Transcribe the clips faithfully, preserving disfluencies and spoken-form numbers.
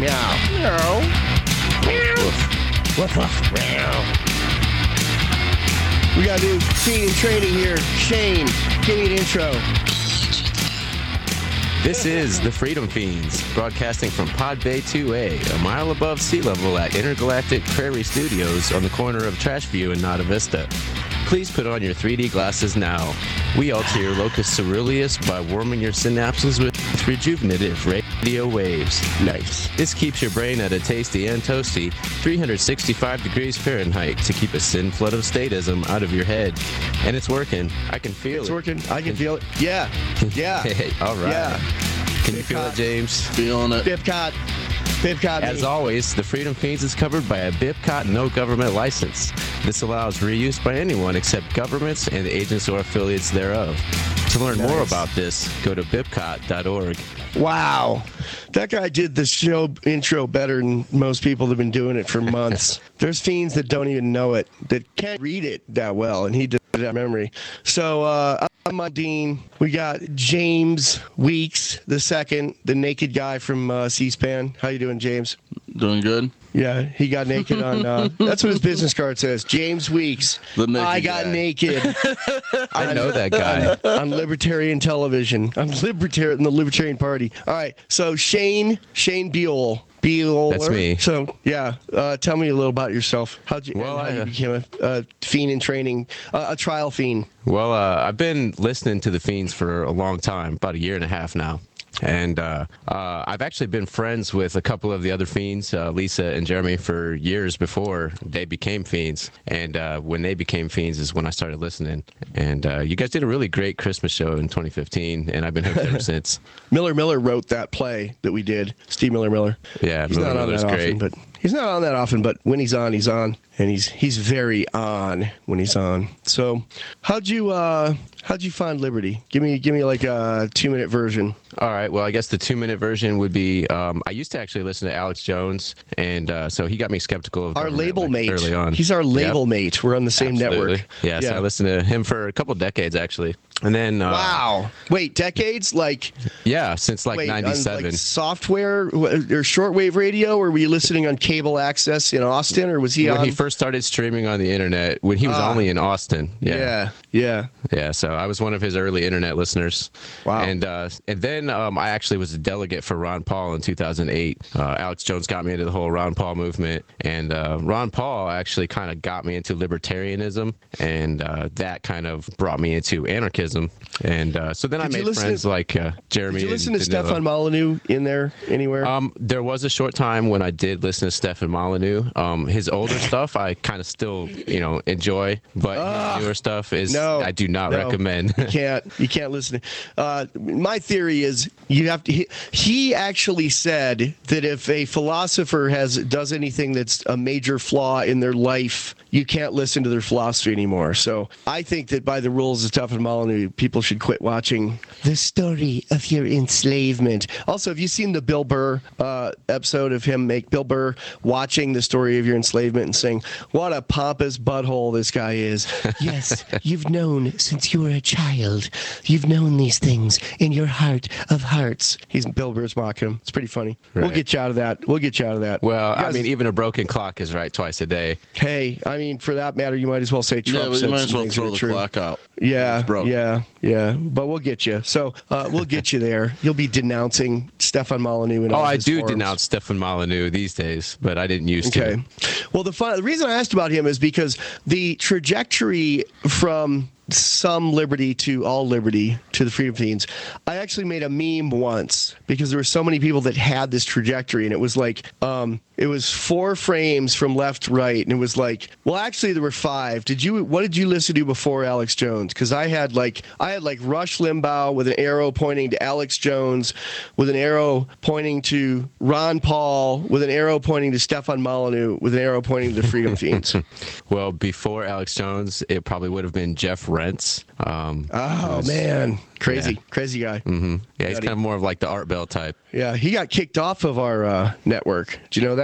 Meow. Meow. Meow. Woof, woof. Meow. We got a new feed and training here. Shane, give me an intro. This is the Freedom Fiends, broadcasting from Pod Bay two A, a mile above sea level at Intergalactic Prairie Studios on the corner of Trashview and Nada Vista. Please put on your three D glasses now. We alter your locus ceruleus by warming your synapses with rejuvenative radio waves. Nice. This keeps your brain at a tasty and toasty three hundred sixty-five degrees Fahrenheit to keep a sin flood of statism out of your head. And it's working. I can feel It's it. working. I can feel it. Yeah. Yeah. Hey, all right. Yeah. Can you feel it, James? Feeling it. Bipcot. Bipcot. As always, the Freedom Fiends is covered by a BIPCOT no government license. This allows reuse by anyone except governments and agents or affiliates thereof. To learn Nice. more about this, go to bipcot dot org. Wow. That guy did the show intro better than most people that have been doing it for months. There's fiends that don't even know it, that can't read it that well, and he did it out of memory. So uh, I'm Mike Dean. We got James Weeks the second, the naked guy from uh, C-SPAN. How you doing, James? Doing good. Yeah, he got naked on. Uh, that's what his business card says. James Weeks. The naked I got guy. naked I know that guy. on Libertarian television. I'm Libertarian, the Libertarian Party. All right, so Shane, Shane Buell. Buell. That's me. So yeah, uh, tell me a little about yourself. How'd you, Well, how I, you uh, became a, a fiend in training, uh, a trial fiend? Well, uh, I've been listening to the Fiends for a long time, about a year and a half now. And uh, uh, I've actually been friends with a couple of the other Fiends, uh, Lisa and Jeremy, for years before they became Fiends. And uh, when they became Fiends is when I started listening. And uh, you guys did a really great Christmas show in twenty fifteen, and I've been hooked ever since. Miller Miller wrote that play that we did. Steve Miller Miller. Yeah, he's Miller not on Miller's that great. often, but he's not on that often. But when he's on, he's on, and he's he's very on when he's on. So, how'd you uh, how'd you find Liberty? Give me give me like a two minute version. All right. Well, I guess the two-minute version would be, um, I used to actually listen to Alex Jones, and uh, so he got me skeptical of Our government, label like, mate. early on. He's our label Yep. mate. We're on the same Absolutely. network. Yeah, so I listened to him for a couple decades, actually. And then... Uh, Wow. Wait, decades? Like, Yeah, since like wait, on, ninety-seven. like software or shortwave radio? Or were you listening on cable access in Austin, or was he when on? he first started streaming on the internet, when he was Ah. only in Austin. Yeah. yeah, yeah. Yeah, so I was one of his early internet listeners. Wow. And uh, and then um, I actually was a delegate for Ron Paul in two thousand eight. Uh, Alex Jones got me into the whole Ron Paul movement. And uh, Ron Paul actually kind of got me into libertarianism. And uh, that kind of brought me into anarchism. And uh, so then Did I you made listen friends to- like uh, Jeremy. Did you listen to and Danilo. Stefan Molyneux in there anywhere? Um, there was a short time when I did listen to Stefan Molyneux. Um, his older stuff I kind of still, you know, enjoy, but his newer stuff is no, I do not no. recommend. you can't. You can't listen. Uh, my theory is you have to. He, he actually said that if a philosopher has does anything that's a major flaw in their life, you can't listen to their philosophy anymore. So I think that by the rules of Stefan Molyneux, people should quit watching The Story of Your Enslavement. Also, have you seen the Bill Burr uh, episode of him make Bill Burr watching The Story of Your Enslavement and saying, "What a pompous butthole this guy is." Yes, you've known since you were a child. You've known these things in your heart of hearts. He's Bill Burr's mocking him. It's pretty funny. We'll Right. get you out of that. We'll get you out of that. Well, You I guys- mean, even a broken clock is right twice a day. hey, I mean, for that matter, you might as well say Trump Yeah, but said you might some as well things that throw are the true. clock out. Yeah, It's broke. yeah, yeah. But we'll get you. So uh, we'll get you there. You'll be denouncing Stefan Molyneux and Oh, all I his do forums. denounce Stefan Molyneux these days, but I didn't used Okay. to. Well, the fun, the reason I asked about him is because the trajectory from some liberty to all liberty to the Freedom Fiends, I actually made a meme once because there were so many people that had this trajectory, and it was like um, it was four frames from left to right, and it was like, well, actually there were five. Did you? What did you listen to before Alex Jones? Because I had like I had like Rush Limbaugh with an arrow pointing to Alex Jones, with an arrow pointing to Ron Paul, with an arrow pointing to Stefan Molyneux, with an arrow pointing to the Freedom Fiends. Well, before Alex Jones, it probably would have been Jeff Rentz. Um, Oh who's- man, crazy, Yeah. crazy guy. hmm Yeah, he's Nutty. kind of more of like the Art Bell type. Yeah, he got kicked off of our uh, network. Did you know that?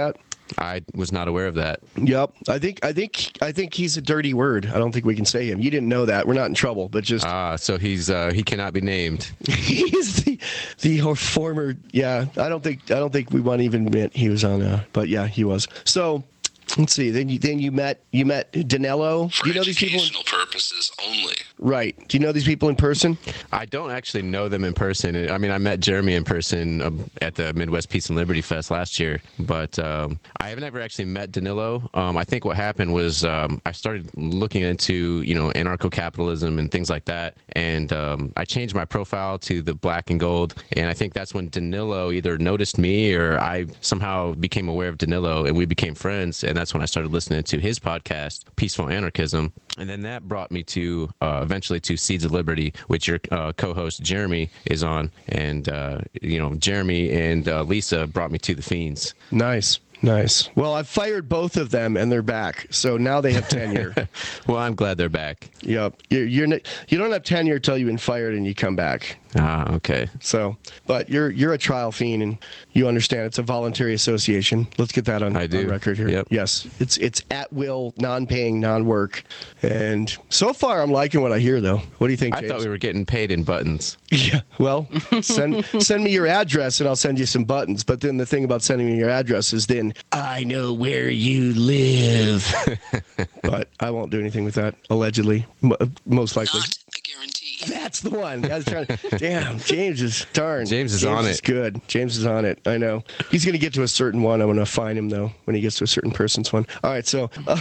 I was not aware of that. Yep. I think I think I think he's a dirty word. I don't think we can say him. You didn't know that. We're not in trouble, but just Ah, so he's uh, he cannot be named. he's the the former. Yeah. I don't think I don't think we want to even admit he was on. Uh, but yeah, he was. So. Let's see. Then you then you met you met Danilo. For Do you know these people? educational purposes only. Right. Do you know these people in person? I don't actually know them in person. I mean, I met Jeremy in person um, at the Midwest Peace and Liberty Fest last year, but um, I have never actually met Danilo. Um, I think what happened was um, I started looking into, you know, anarcho-capitalism and things like that, and um, I changed my profile to the black and gold, and I think that's when Danilo either noticed me or I somehow became aware of Danilo, and we became friends, and that's when I started listening to his podcast, Peaceful Anarchism, and then that brought me to uh, eventually to Seeds of Liberty, which your uh, co-host Jeremy is on, and uh, you know Jeremy and uh, Lisa brought me to the Fiends. Nice. Nice. Well, I've fired both of them, and they're back. So now they have tenure. Well, I'm glad they're back. Yep. You're, you're n- you don't have tenure till you've been fired and you come back. Ah, okay. So, but you're you're a trial fiend, and you understand it's a voluntary association. Let's get that on, I do. on record here. Yep. Yes, it's it's at will, non-paying, non-work, and so far I'm liking what I hear. Though, what do you think, I James? thought we were getting paid in buttons. Yeah. Well, send send me your address and I'll send you some buttons. But then the thing about sending me your address is then I know where you live. But I won't do anything with that. Allegedly, M- most likely. Not a guarantee. That's the one. I was trying to, damn, James is darn. James is James on is it. good. James is on it. I know. He's going to get to a certain one. I'm going to find him, though, when he gets to a certain person's one. All right, so. Uh,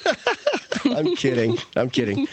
I'm kidding. I'm kidding.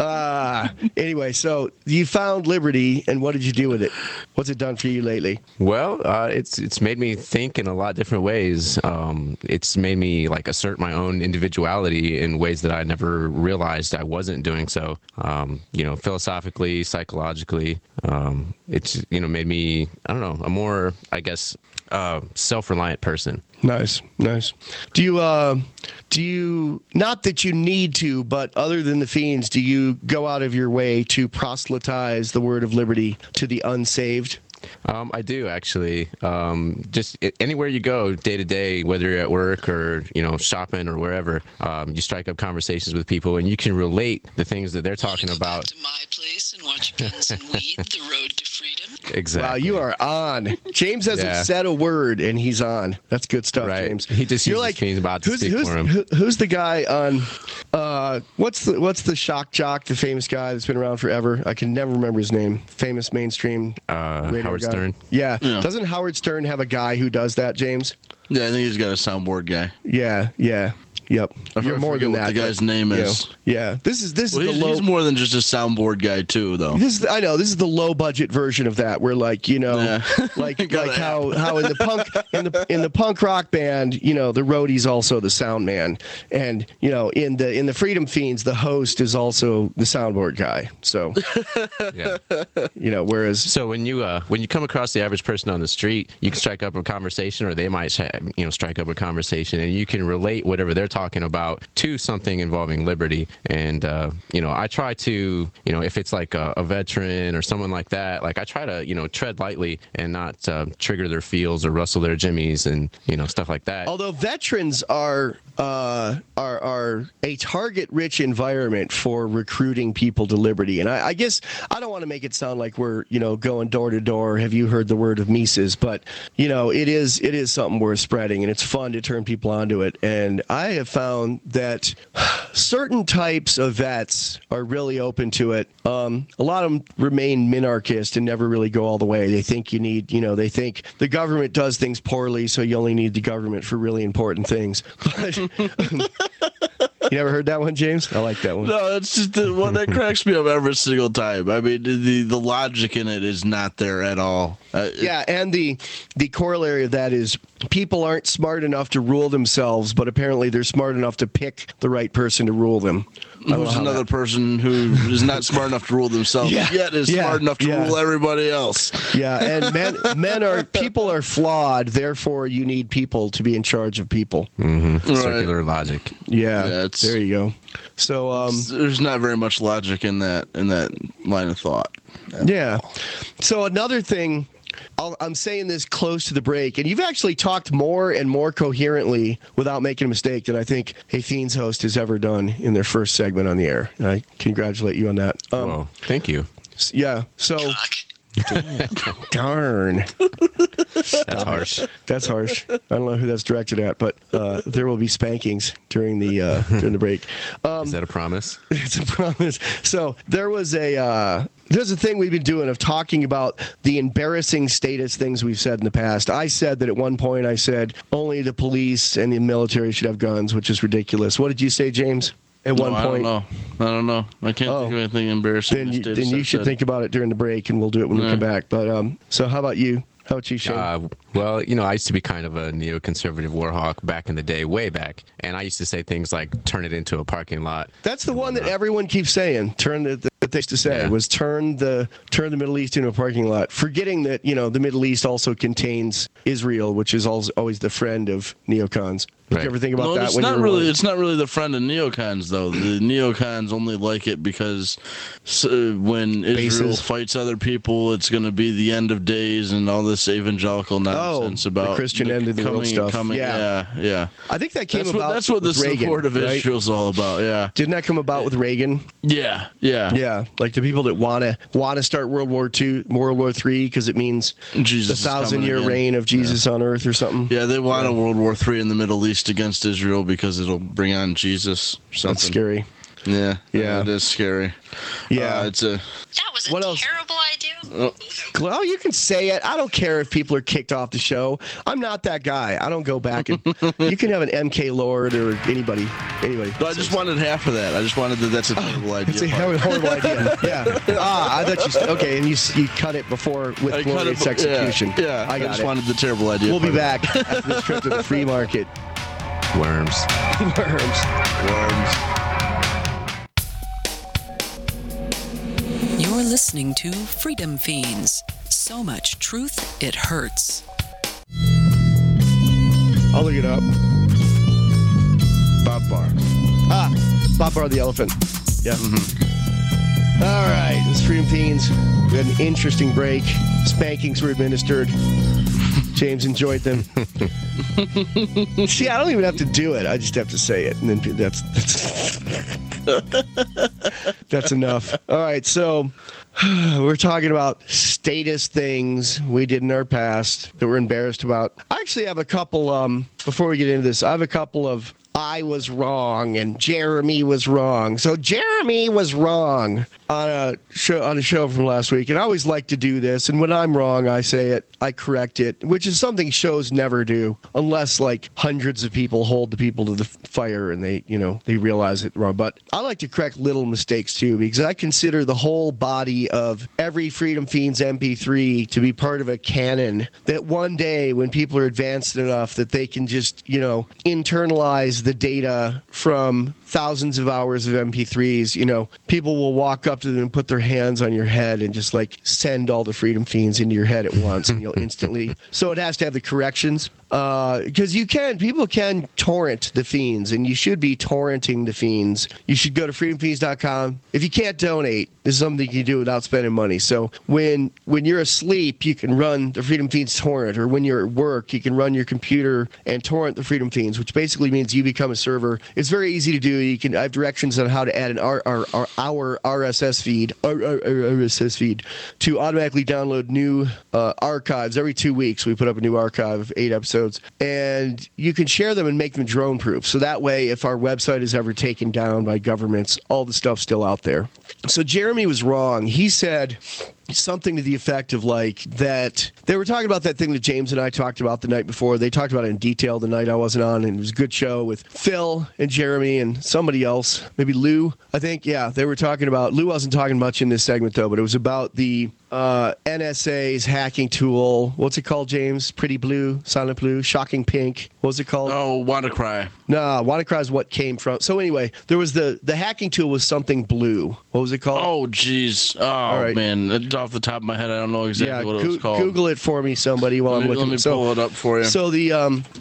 Uh, anyway, so you found Liberty, and what did you do with it? What's it done for you lately? Well, uh, it's it's made me think in a lot of different ways. Um, it's made me like assert my own individuality in ways that I never realized I wasn't doing so. Um, you know, philosophically, psychologically, um, it's you know made me I don't know a more I guess uh, self-reliant person. Nice, nice. Do you, uh, do you, not that you need to, but other than the Fiends, do you go out of your way to proselytize the word of liberty to the unsaved? Um, I do actually. Um, just it, anywhere you go, day to day, whether you're at work or you know shopping or wherever, um, you strike up conversations with people, and you can relate the things that they're talking Go about. back to my place and watch Guns and Weed, The Road to Freedom. Exactly. Wow, you are on. James hasn't Yeah. said a word, and he's on. That's good stuff, Right. James. He just You're uses like, Fiends about to who's, speak who's, for him. who- who's the guy on? Uh, what's the what's the shock jock, the famous guy that's been around forever? I can never remember his name. Famous mainstream. Uh, radio Howard guy. Stern. Yeah. Yeah. Doesn't Howard Stern have a guy who does that, James? Yeah, I think he's got a soundboard guy. Yeah. Yeah. Yep. I You're forget more than what that. the guy's but, name you know, is. yeah. This is this Well, is he's, the low. he's more than just a soundboard guy too, though. This is, I know this is the low budget version of that, where like you know, Yeah. like Got like it. how how in the punk in the in the punk rock band, you know, the roadie's also the sound man, and you know in the in the Freedom Fiends, the host is also the soundboard guy. So Yeah. you know, whereas So when you uh, when you come across the average person on the street, you can strike up a conversation, or they might sh- you know strike up a conversation, and you can relate whatever they're talking about to something involving liberty. And uh, you know, I try to you know if it's like a, a veteran or someone like that, like I try to you know tread lightly and not uh, trigger their feels or rustle their jimmies and you know stuff like that. although veterans are uh, are are a target-rich environment for recruiting people to liberty, and I, I guess I don't want to make it sound like we're you know going door to door. Have you heard the word of Mises? But you know it is it is something worth spreading, and it's fun to turn people onto it. And I have found that certain types of vets are really open to it. Um, a lot of them remain minarchist and never really go all the way. They think you need, you know, they think the government does things poorly, so you only need the government for really important things. But you never heard that one, James? I like that one. No, that's just the one that cracks me up every single time. I mean, the the logic in it is not there at all. Uh, Yeah, and the the corollary of that is people aren't smart enough to rule themselves, but apparently they're smart enough to pick the right person to rule them. I don't know Who's how another that- person who is not smart enough to rule themselves, Yeah, yet is yeah, smart enough to yeah. rule everybody else. Yeah, and men men are people are flawed, therefore you need people to be in charge of people. hmm Right. Circular logic. Yeah, Yeah, it's- there you go. So um There's not very much logic in that in that line of thought. yeah. So another thing I'll, I'm saying this close to the break, and you've actually talked more and more coherently without making a mistake than I think a Fiends host has ever done in their first segment on the air. And I congratulate you on that. Um, Whoa, thank you. Yeah. So. Cock. Darn. That's harsh. That's harsh. I don't know who that's directed at, but uh, there will be spankings during the uh, during the break. Um, Is that a promise? It's a promise. So there was a uh, there's a thing we've been doing of talking about the embarrassing status things we've said in the past. I said that at one point I said only the police and the military should have guns, which is ridiculous. What did you say, James? At No, one I point. don't know. I don't know. I can't Oh. think of anything embarrassing. Then you, Status then you I've should said. think about it during the break, and we'll do it when we Yeah. come back. But um, so how about you? How about you, Shane? Uh, well, you know, I used to be kind of a neoconservative war hawk back in the day, way back. And I used to say things like, turn it into a parking lot. That's the one that everyone keeps saying. Turn the, that they used to say Yeah. was turn the turn the Middle East into a parking lot, forgetting that you know the Middle East also contains Israel, which is always, always the friend of neocons. Did Right. you ever think about No, that? it's when not you were really. one? It's not really the friend of neocons, though. The neocons only like it because s- uh, when Israel Bases. fights other people, it's going to be the end of days and all this evangelical nonsense Oh, the about Christian end of the world coming, stuff. Coming, Yeah. yeah, yeah. I think that came That's about. what, that's what the with Reagan, support of right? Israel's all about. Yeah, Didn't that come about with Reagan? yeah, yeah. Yeah, like the people that want to want to start World War Two, World War Three, because it means Jesus the is thousand coming year again. reign of Jesus on Earth or something. Yeah, they want a World War Three in the Middle East against Israel because it'll bring on Jesus. Or something. That's scary. Yeah, Yeah. it is scary. Yeah. uh, it's a. That was a What else? terrible idea. Well, you can say it. I don't care if people are kicked off the show. I'm not that guy. I don't go back and you can have an M K Lord or anybody, anybody. No, I just wanted half of that. I just wanted that. That's a terrible idea. It's a part. horrible idea. Yeah. Ah, I thought you. St- okay, and you you cut it before with I cut glorious it, but- execution. Yeah, yeah, I got just it. wanted the terrible idea. We'll be part. back after this trip to the free market. Worms. Worms. Worms. You're listening to Freedom Fiends. So much truth, it hurts. I'll look it up. Bob Barr. Ah, Bob Barr the elephant. Yeah. All right, this is Freedom Fiends. We had an interesting break. Spankings were administered. James enjoyed them. See, I don't even have to do it. I just have to say it, and then that's that's that's enough. All right, so we're talking about status things we did in our past that we're embarrassed about. I actually have a couple. Um, before we get into this, I have a couple of I was wrong and Jeremy was wrong. So Jeremy was wrong on a show on a show from last week, and I always like to do this. And when I'm wrong, I say it, I correct it, which is something shows never do, unless like hundreds of people hold the people to the fire and they, you know, they realize it wrong. But I like to correct little mistakes too, because I consider the whole body of every Freedom Fiends M P three to be part of a canon that one day, when people are advanced enough that they can just, you know, internalize the data from thousands of hours of M P threes, you know, people will walk up to them and put their hands on your head and just like send all the Freedom Fiends into your head at once, and you'll instantly. So it has to have the corrections. Because uh, you can, people can torrent the Fiends, and you should be torrenting the Fiends. You should go to freedom fiends dot com. If you can't donate, this is something you can do without spending money. So when when you're asleep, you can run the Freedom Fiends torrent, or when you're at work, you can run your computer and torrent the Freedom Fiends, which basically means you become a server. It's very easy to do. You can I have directions on how to add an R, R, R, our R S S feed, R, R, R S S feed, to automatically download new uh, archives every two weeks. We put up a new archive of eight episodes. And you can share them and make them drone proof. So that way, if our website is ever taken down by governments, all the stuff's still out there. So Jeremy was wrong. He said something to the effect of like that they were talking about that thing that James and I talked about the night before. They talked about it in detail the night I wasn't on, and it was a good show with Phil and Jeremy and somebody else, maybe Lou, I think. Yeah, they were talking about, Lou wasn't talking much in this segment though, but it was about the uh, N S A's hacking tool. What's it called, James? Pretty Blue, Silent Blue, Shocking Pink. What was it called? Oh, WannaCry. No, WannaCry is what came from. So anyway, there was the the hacking tool was something blue. What was it called? Oh, jeez. Oh, right. man. It's off the top of my head, I don't know exactly yeah, what it go- was called. Google it for me, somebody, while Let I'm me, looking. let me so, pull it up for you. so the um,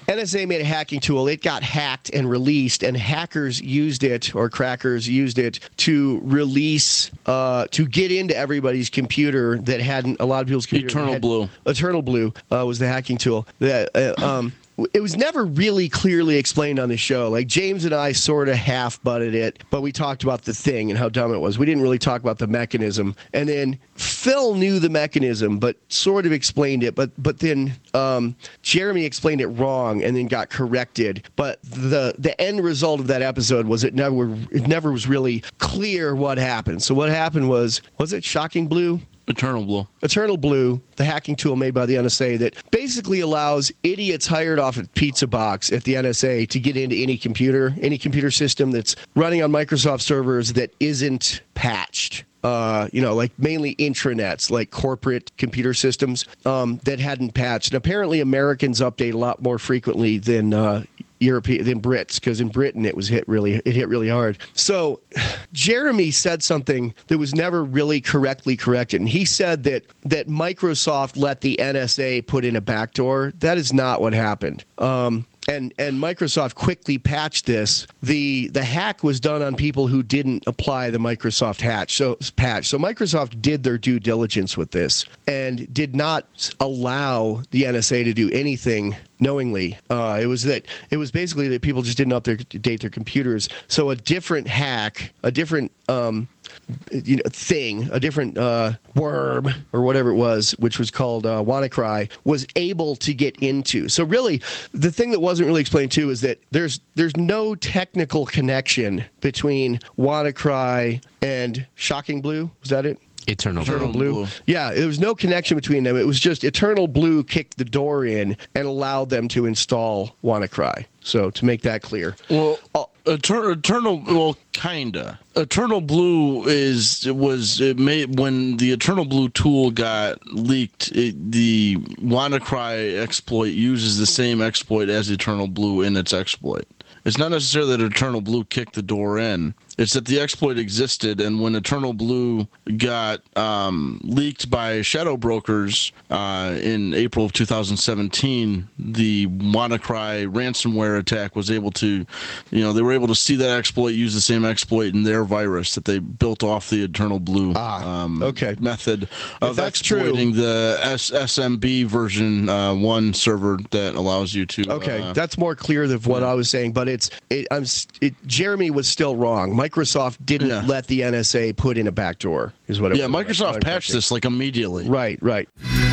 N S A made a hacking tool. It got hacked and released, and hackers used it, or crackers used it, to release, uh, to get into everybody's computer that hadn't, a lot of people's computer. Eternal had, Blue. Eternal Blue uh, was the hacking tool. That uh, um, it was never really clearly explained on the show. Like, James and I sort of half butted it, but we talked about the thing and how dumb it was. We didn't really talk about the mechanism. And then Phil knew the mechanism, but sort of explained it. But but then um, Jeremy explained it wrong and then got corrected. But the the end result of that episode was it never it never was really clear what happened. So what happened was, was it Shocking Blue? Eternal Blue. Eternal Blue, the hacking tool made by the N S A that basically allows idiots hired off at Pizza Box at the N S A to get into any computer, any computer system that's running on Microsoft servers that isn't patched. Uh, you know, like mainly intranets, like corporate computer systems um, that hadn't patched. And apparently Americans update a lot more frequently than uh, European than Brits, because in Britain it was hit really it hit really hard. So Jeremy said something that was never really correctly corrected, and he said that that Microsoft let the N S A put in a backdoor. That is not what happened. Um, And and Microsoft quickly patched this. The the hack was done on people who didn't apply the Microsoft hatch. So patch. So Microsoft did their due diligence with this and did not allow the N S A to do anything knowingly. Uh, it was that it was basically that people just didn't update their computers. So a different hack, a different um, you know thing, a different uh, worm or whatever it was, which was called uh, WannaCry, was able to get into. So really, the thing that wasn't really explained too is that there's there's no technical connection between WannaCry and Shocking Blue. Was that it? Eternal, Eternal Blue. Blue. Yeah, there was no connection between them. It was just Eternal Blue kicked the door in and allowed them to install WannaCry. So to make that clear. Well, uh, Eternal, Eternal, well, kinda. Eternal Blue is it was it made when the Eternal Blue tool got leaked. It, the WannaCry exploit uses the same exploit as Eternal Blue in its exploit. It's not necessarily that Eternal Blue kicked the door in. It's that the exploit existed, and when Eternal Blue got um, leaked by shadow brokers uh, in April of two thousand seventeen, the WannaCry ransomware attack was able to, you know, they were able to see that exploit, use the same exploit in their virus that they built off the Eternal Blue Ah, um, okay. method of that's exploiting the S- SMB version uh, one server that allows you to. Okay, uh, that's more clear than what I was saying, but it's it, I'm it, Jeremy was still wrong. Microsoft didn't Yeah. let the N S A put in a backdoor, is what it yeah, was. Microsoft patched this like immediately. Right, right.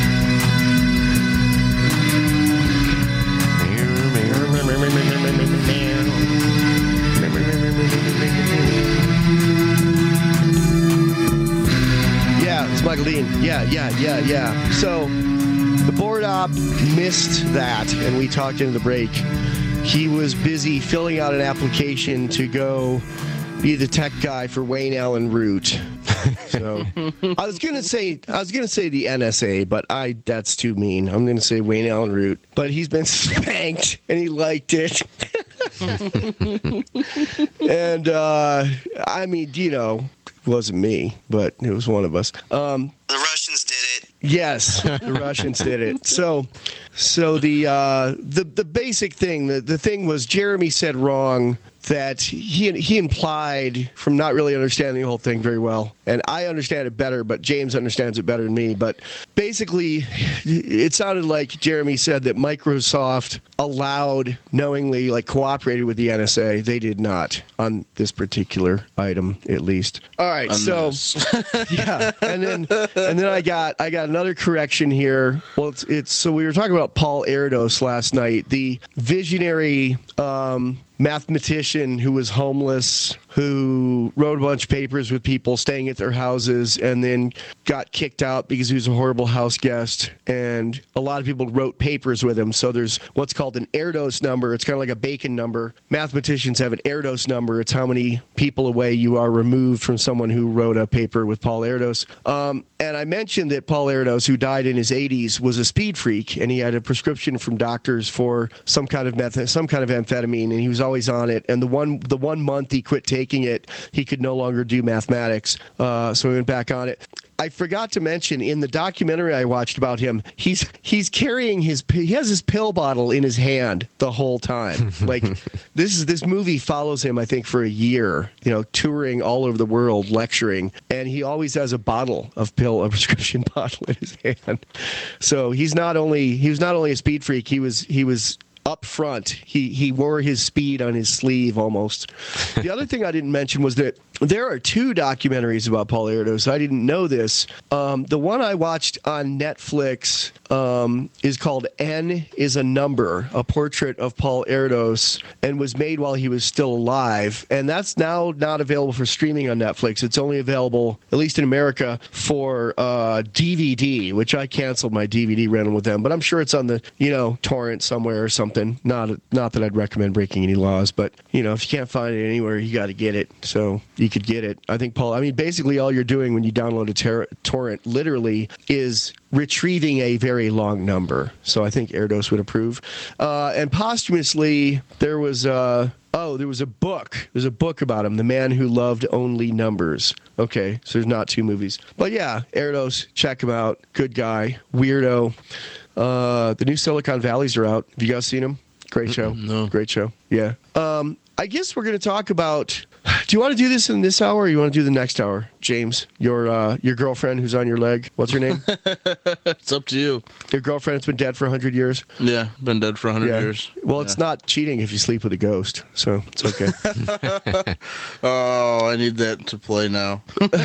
Yeah, it's Michael Dean. Yeah, yeah, yeah, yeah. So the board op missed that, and we talked into the break. He was busy filling out an application to go be the tech guy for Wayne Allen Root. So I was gonna say I was gonna say the N S A, but I that's too mean. I'm gonna say Wayne Allen Root. But he's been spanked and he liked it. And uh, I mean, you know, it wasn't me, but it was one of us. Um, The Russians did it. Yes, the Russians did it. So, so the uh, the the basic thing, the the thing was Jeremy said wrong that he he implied from not really understanding the whole thing very well, and I understand it better, but James understands it better than me. But basically, it sounded like Jeremy said that Microsoft allowed, knowingly, like cooperated with the N S A. They did not on this particular item, at least. All right, so yeah, and then and then I got I got another correction here. Well, it's it's so we were talking about Paul Erdos last night, the visionary um, mathematician who was homeless, who wrote a bunch of papers with people staying at their houses and then got kicked out because he was a horrible house guest. And a lot of people wrote papers with him. So there's what's called an Erdos number. It's kind of like a Bacon number. Mathematicians have an Erdos number. It's how many people away you are removed from someone who wrote a paper with Paul Erdos. Um, and I mentioned that Paul Erdos, who died in his eighties, was a speed freak, and he had a prescription from doctors for some kind of meth- some kind of amphetamine, and he was always on it. And the one the one month he quit taking it, he could no longer do mathematics, uh, so he went back on it. I forgot to mention in the documentary I watched about him, he's he's carrying his he has his pill bottle in his hand the whole time. Like this is this movie follows him, I think, for a year, you know, touring all over the world, lecturing, and he always has a bottle of pill, a prescription bottle in his hand. So he's not only he was not only a speed freak, he was he was up front. He he wore his speed on his sleeve almost. The other thing I didn't mention was that there are two documentaries about Paul Erdos. I didn't know this. Um, the one I watched on Netflix um, is called N is a Number, a portrait of Paul Erdos, and was made while he was still alive. And that's now not available for streaming on Netflix. It's only available, at least in America, for uh, D V D, which I canceled my D V D rental with them. But I'm sure it's on the, you know, torrent somewhere or something. Not not that I'd recommend breaking any laws, but, you know, if you can't find it anywhere, you got to get it. So you could get it. I think, Paul, I mean, basically all you're doing when you download a ter- torrent literally is retrieving a very long number. So I think Erdos would approve. Uh, and posthumously, there was uh, oh, there was a book. There's a book about him, The Man Who Loved Only Numbers. Okay, so there's not two movies. But yeah, Erdos, check him out. Good guy. Weirdo. Uh, the new Silicon Valleys are out. Have you guys seen them? Great show. No. Great show. Yeah. Um, I guess we're going to talk about... Do you want to do this in this hour or you want to do the next hour? James, your uh, your girlfriend who's on your leg. What's her name? It's up to you. Your girlfriend has been dead for one hundred years? Yeah, been dead for one hundred Yeah. years. Well, Yeah. it's not cheating if you sleep with a ghost, so it's okay. Oh, I need that to play now.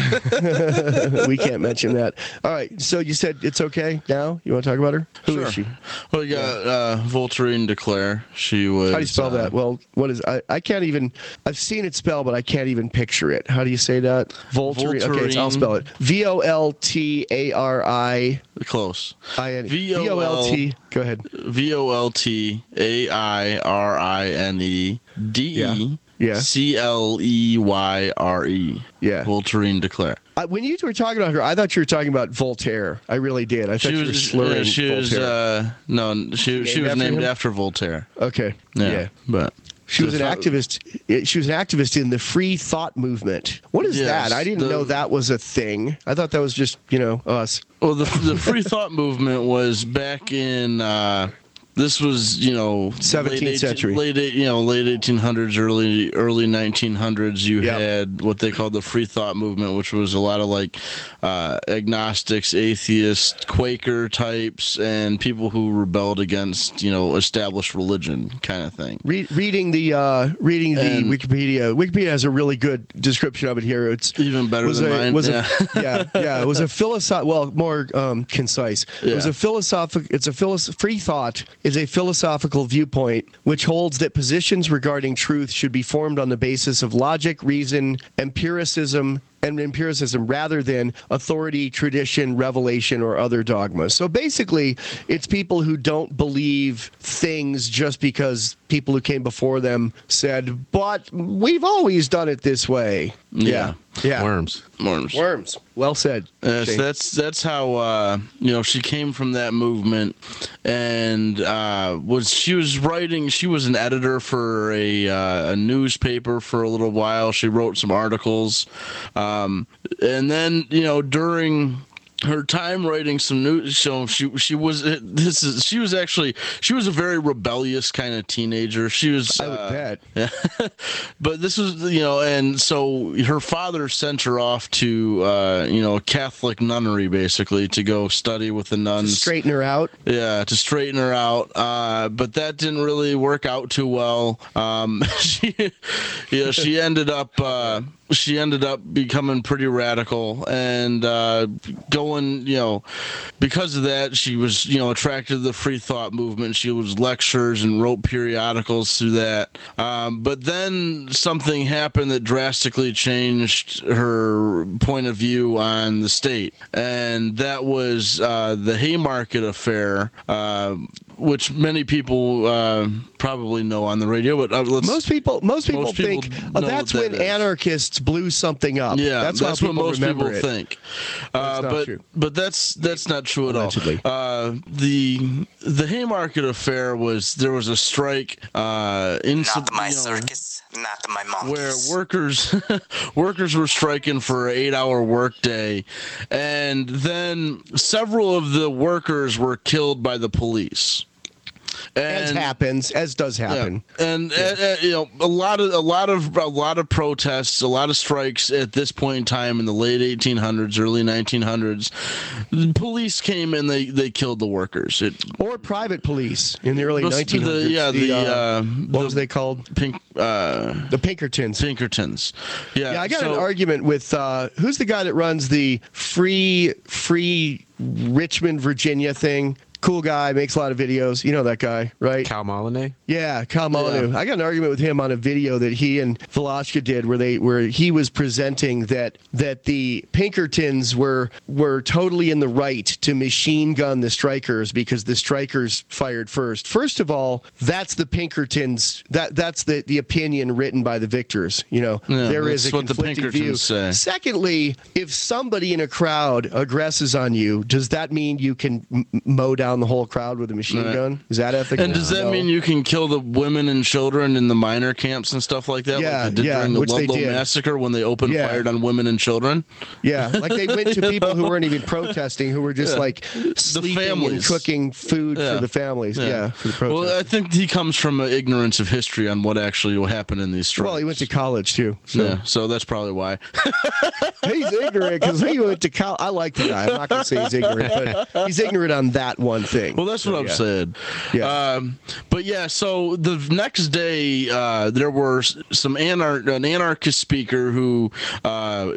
We can't mention that. All right, so you said it's okay now? You want to talk about her? Who is Sure. she? Well, you got uh, Voltairine de Cleyre. She was. How do you spell uh, that? Well, what is I, I can't even I've seen it spelled, but I can't even picture it. How do you say that? Voltairine. Okay, so I'll spell it. V O L T A R I Close. I N E. V O L V O L T. Go ahead. V O L T A I R I N E D E Yeah. C L E Y R E. Yeah. Voltairine de Cleyre. I, when you were talking about her, I thought you were talking about Voltaire. I really did. I thought She you were was. slurring Uh, she was. Voltaire. Uh, no, she she was after named him? after Voltaire. Okay. Yeah, yeah. but She was an Just- activist. She was an activist in the free thought movement. What is Yes, that? I didn't the- know that was a thing. I thought that was just, you know, us. Well, the the free thought movement was back in. Uh, this was, you know, seventeenth late eighteen century. late, eight- you know, late eighteen hundreds, early early nineteen hundreds. You Yep. had what they called the free thought movement, which was a lot of like uh, agnostics, atheists, Quaker types, and people who rebelled against, you know, established religion, kind of thing. Re- reading the uh, reading the And- Wikipedia. Wikipedia has a really good description of it here. It's Even better was than a, mine. Was yeah. a, yeah, yeah. It was a philosoph. Well, more um, concise. It was Yeah. a philosophic. It's a philos- free thought is a philosophical viewpoint which holds that positions regarding truth should be formed on the basis of logic, reason, empiricism, and empiricism rather than authority, tradition, revelation, or other dogmas. So basically, it's people who don't believe things just because people who came before them said, but we've always done it this way. Yeah. Yeah. Worms. Worms. Worms. Well said. Uh, so Shane. that's that's how uh, you know she came from that movement, and uh, was she was writing. She was an editor for a uh, a newspaper for a little while. She wrote some articles, um, and then you know during her time writing some news, so she she was this is she was actually she was a very rebellious kind of teenager. She was I would uh, bet. yeah. But this was, you know, and so her father sent her off to, uh, you know, a Catholic nunnery, basically, to go study with the nuns. Straighten her out. Yeah, to straighten her out. Uh, but that didn't really work out too well. Um, she, you know, she ended up, uh, she ended up becoming pretty radical and uh, going, you know, because of that, she was, you know, attracted to the free thought movement. She was lectures and wrote periodicals through that. Um, but then something happened that drastically changed her point of view on the state, and that was uh, the Haymarket affair. Uh, which many people uh, probably know on the radio. But uh, let's, Most people, most people Most people think know oh, that's what that when is. anarchists blew something up. yeah, that's, that's, how what people most remember people it. think. Uh, not but true. but that's that's not true at Allegedly. all. Uh, the the Haymarket affair was there was a strike uh, in Not my you know, circus, not my monkeys. where workers workers were striking for an eight-hour workday, and then several of the workers were killed by the police. As And- happens, as does happen. yeah. And uh, uh, you know, a lot of a lot of a lot of protests, a lot of strikes at this point in time in the late eighteen hundreds, early nineteen hundreds. The police came and they, they killed the workers. It Or private police in the early was nineteen hundreds. the- yeah, the, uh, uh, what the- was they called? pink uh, The Pinkertons. Pinkertons. Yeah, Yeah, I got so- an argument with uh, who's the guy that runs the free free Richmond, Virginia thing. Cool guy, makes a lot of videos. You know that guy, right? Cal Molinay? Yeah, Kal Molyneux. Yeah. I got an argument with him on a video that he and Volashka did, where they where he was presenting that that the Pinkertons were were totally in the right to machine gun the strikers because the strikers fired first. First of all, that's the Pinkertons. That that's the the opinion written by the victors. You know, Yeah, there is that's a what the conflicting view. Pinkertons say. Secondly, if somebody in a crowd aggresses on you, does that mean you can m- mow down the whole crowd with a machine Right. gun? Is that ethical? And does that No. mean you can kill the women and children in the minor camps and stuff like that? Yeah, like they did yeah, during the which they Ludlow did. massacre when they opened Yeah. fired on women and children? Yeah, like they went to people who weren't even protesting, who were just Yeah. like sleeping and families. cooking food Yeah. for the families. Yeah, for the protest. Well, I think he comes from an ignorance of history on what actually will happen in these strikes. Well, he went to college too. So Yeah, so that's probably why. he's ignorant because he went to college. I like the guy. I'm not going to say he's ignorant, but he's ignorant on that one thing. Well, that's So, what I'm yeah. saying. Yeah. Um, but yeah, so the next day, uh, there were s- some anar- an anarchist speaker who uh,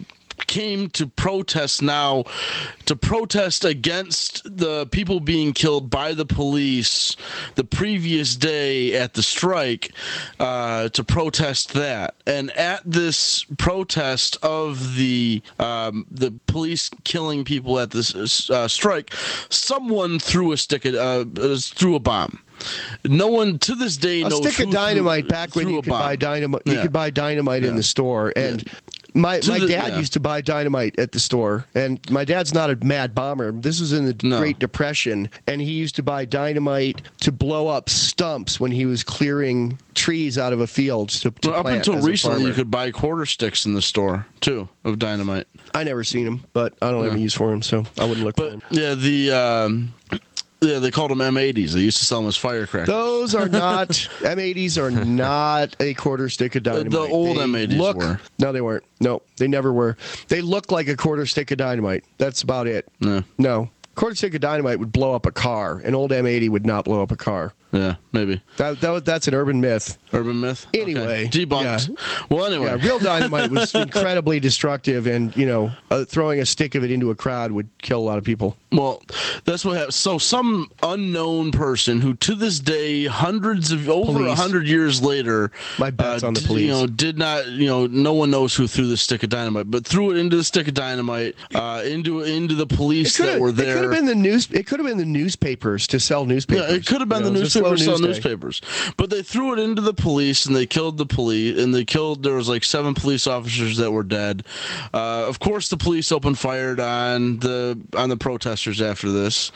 came to protest now, to protest against the people being killed by the police the previous day at the strike, uh, to protest that. And at this protest of the um, the police killing people at this uh, strike, someone threw a stick at, uh, uh, threw a bomb. No one to this day A knows stick who of dynamite threw, back when threw you a could bomb. buy dynamite. You Yeah. could buy dynamite in Yeah. the store, and my To my the- dad yeah. used to buy dynamite at the store. And my dad's not a mad bomber. This was in the No. Great Depression, and he used to buy dynamite to blow up stumps when he was clearing trees out of a field to, to Well, up plant until as a recently, you farmer. could buy quarter sticks in the store too of dynamite. I never seen him, but I don't have any use for him, so I wouldn't look for But him. yeah, the um, yeah they called them M eighties. They used to sell them as firecrackers. Those are not M eighties are not a quarter stick of dynamite. the old They M eighties look, were. No, they weren't. No, they never were. They look like a quarter stick of dynamite. That's about it. Yeah. No. Quarter stick of dynamite would blow up a car. An old M eighty would not blow up a car. Yeah, maybe. That, that was- that's an urban myth. Urban myth? Anyway, Okay. Debunked. yeah. Well, anyway. Yeah, real dynamite was incredibly destructive, and you know, uh, throwing a stick of it into a crowd would kill a lot of people. Well, that's what happened. So some unknown person who, to this day, hundreds of over a Police. hundred years later, My bet's on the d- police. You know, did not. You know, no one knows who threw the stick of dynamite, but threw it into the stick of dynamite, uh, into into the police that were It could there. have been the news. It could have been the newspapers to sell newspapers. Yeah, it could have been You know, the it was a slow newspapers selling news day. newspapers, but they threw it into the police and they killed the police and they killed. There was like seven police officers that were dead. Uh, of course, the police opened fire on the on the protesters after this.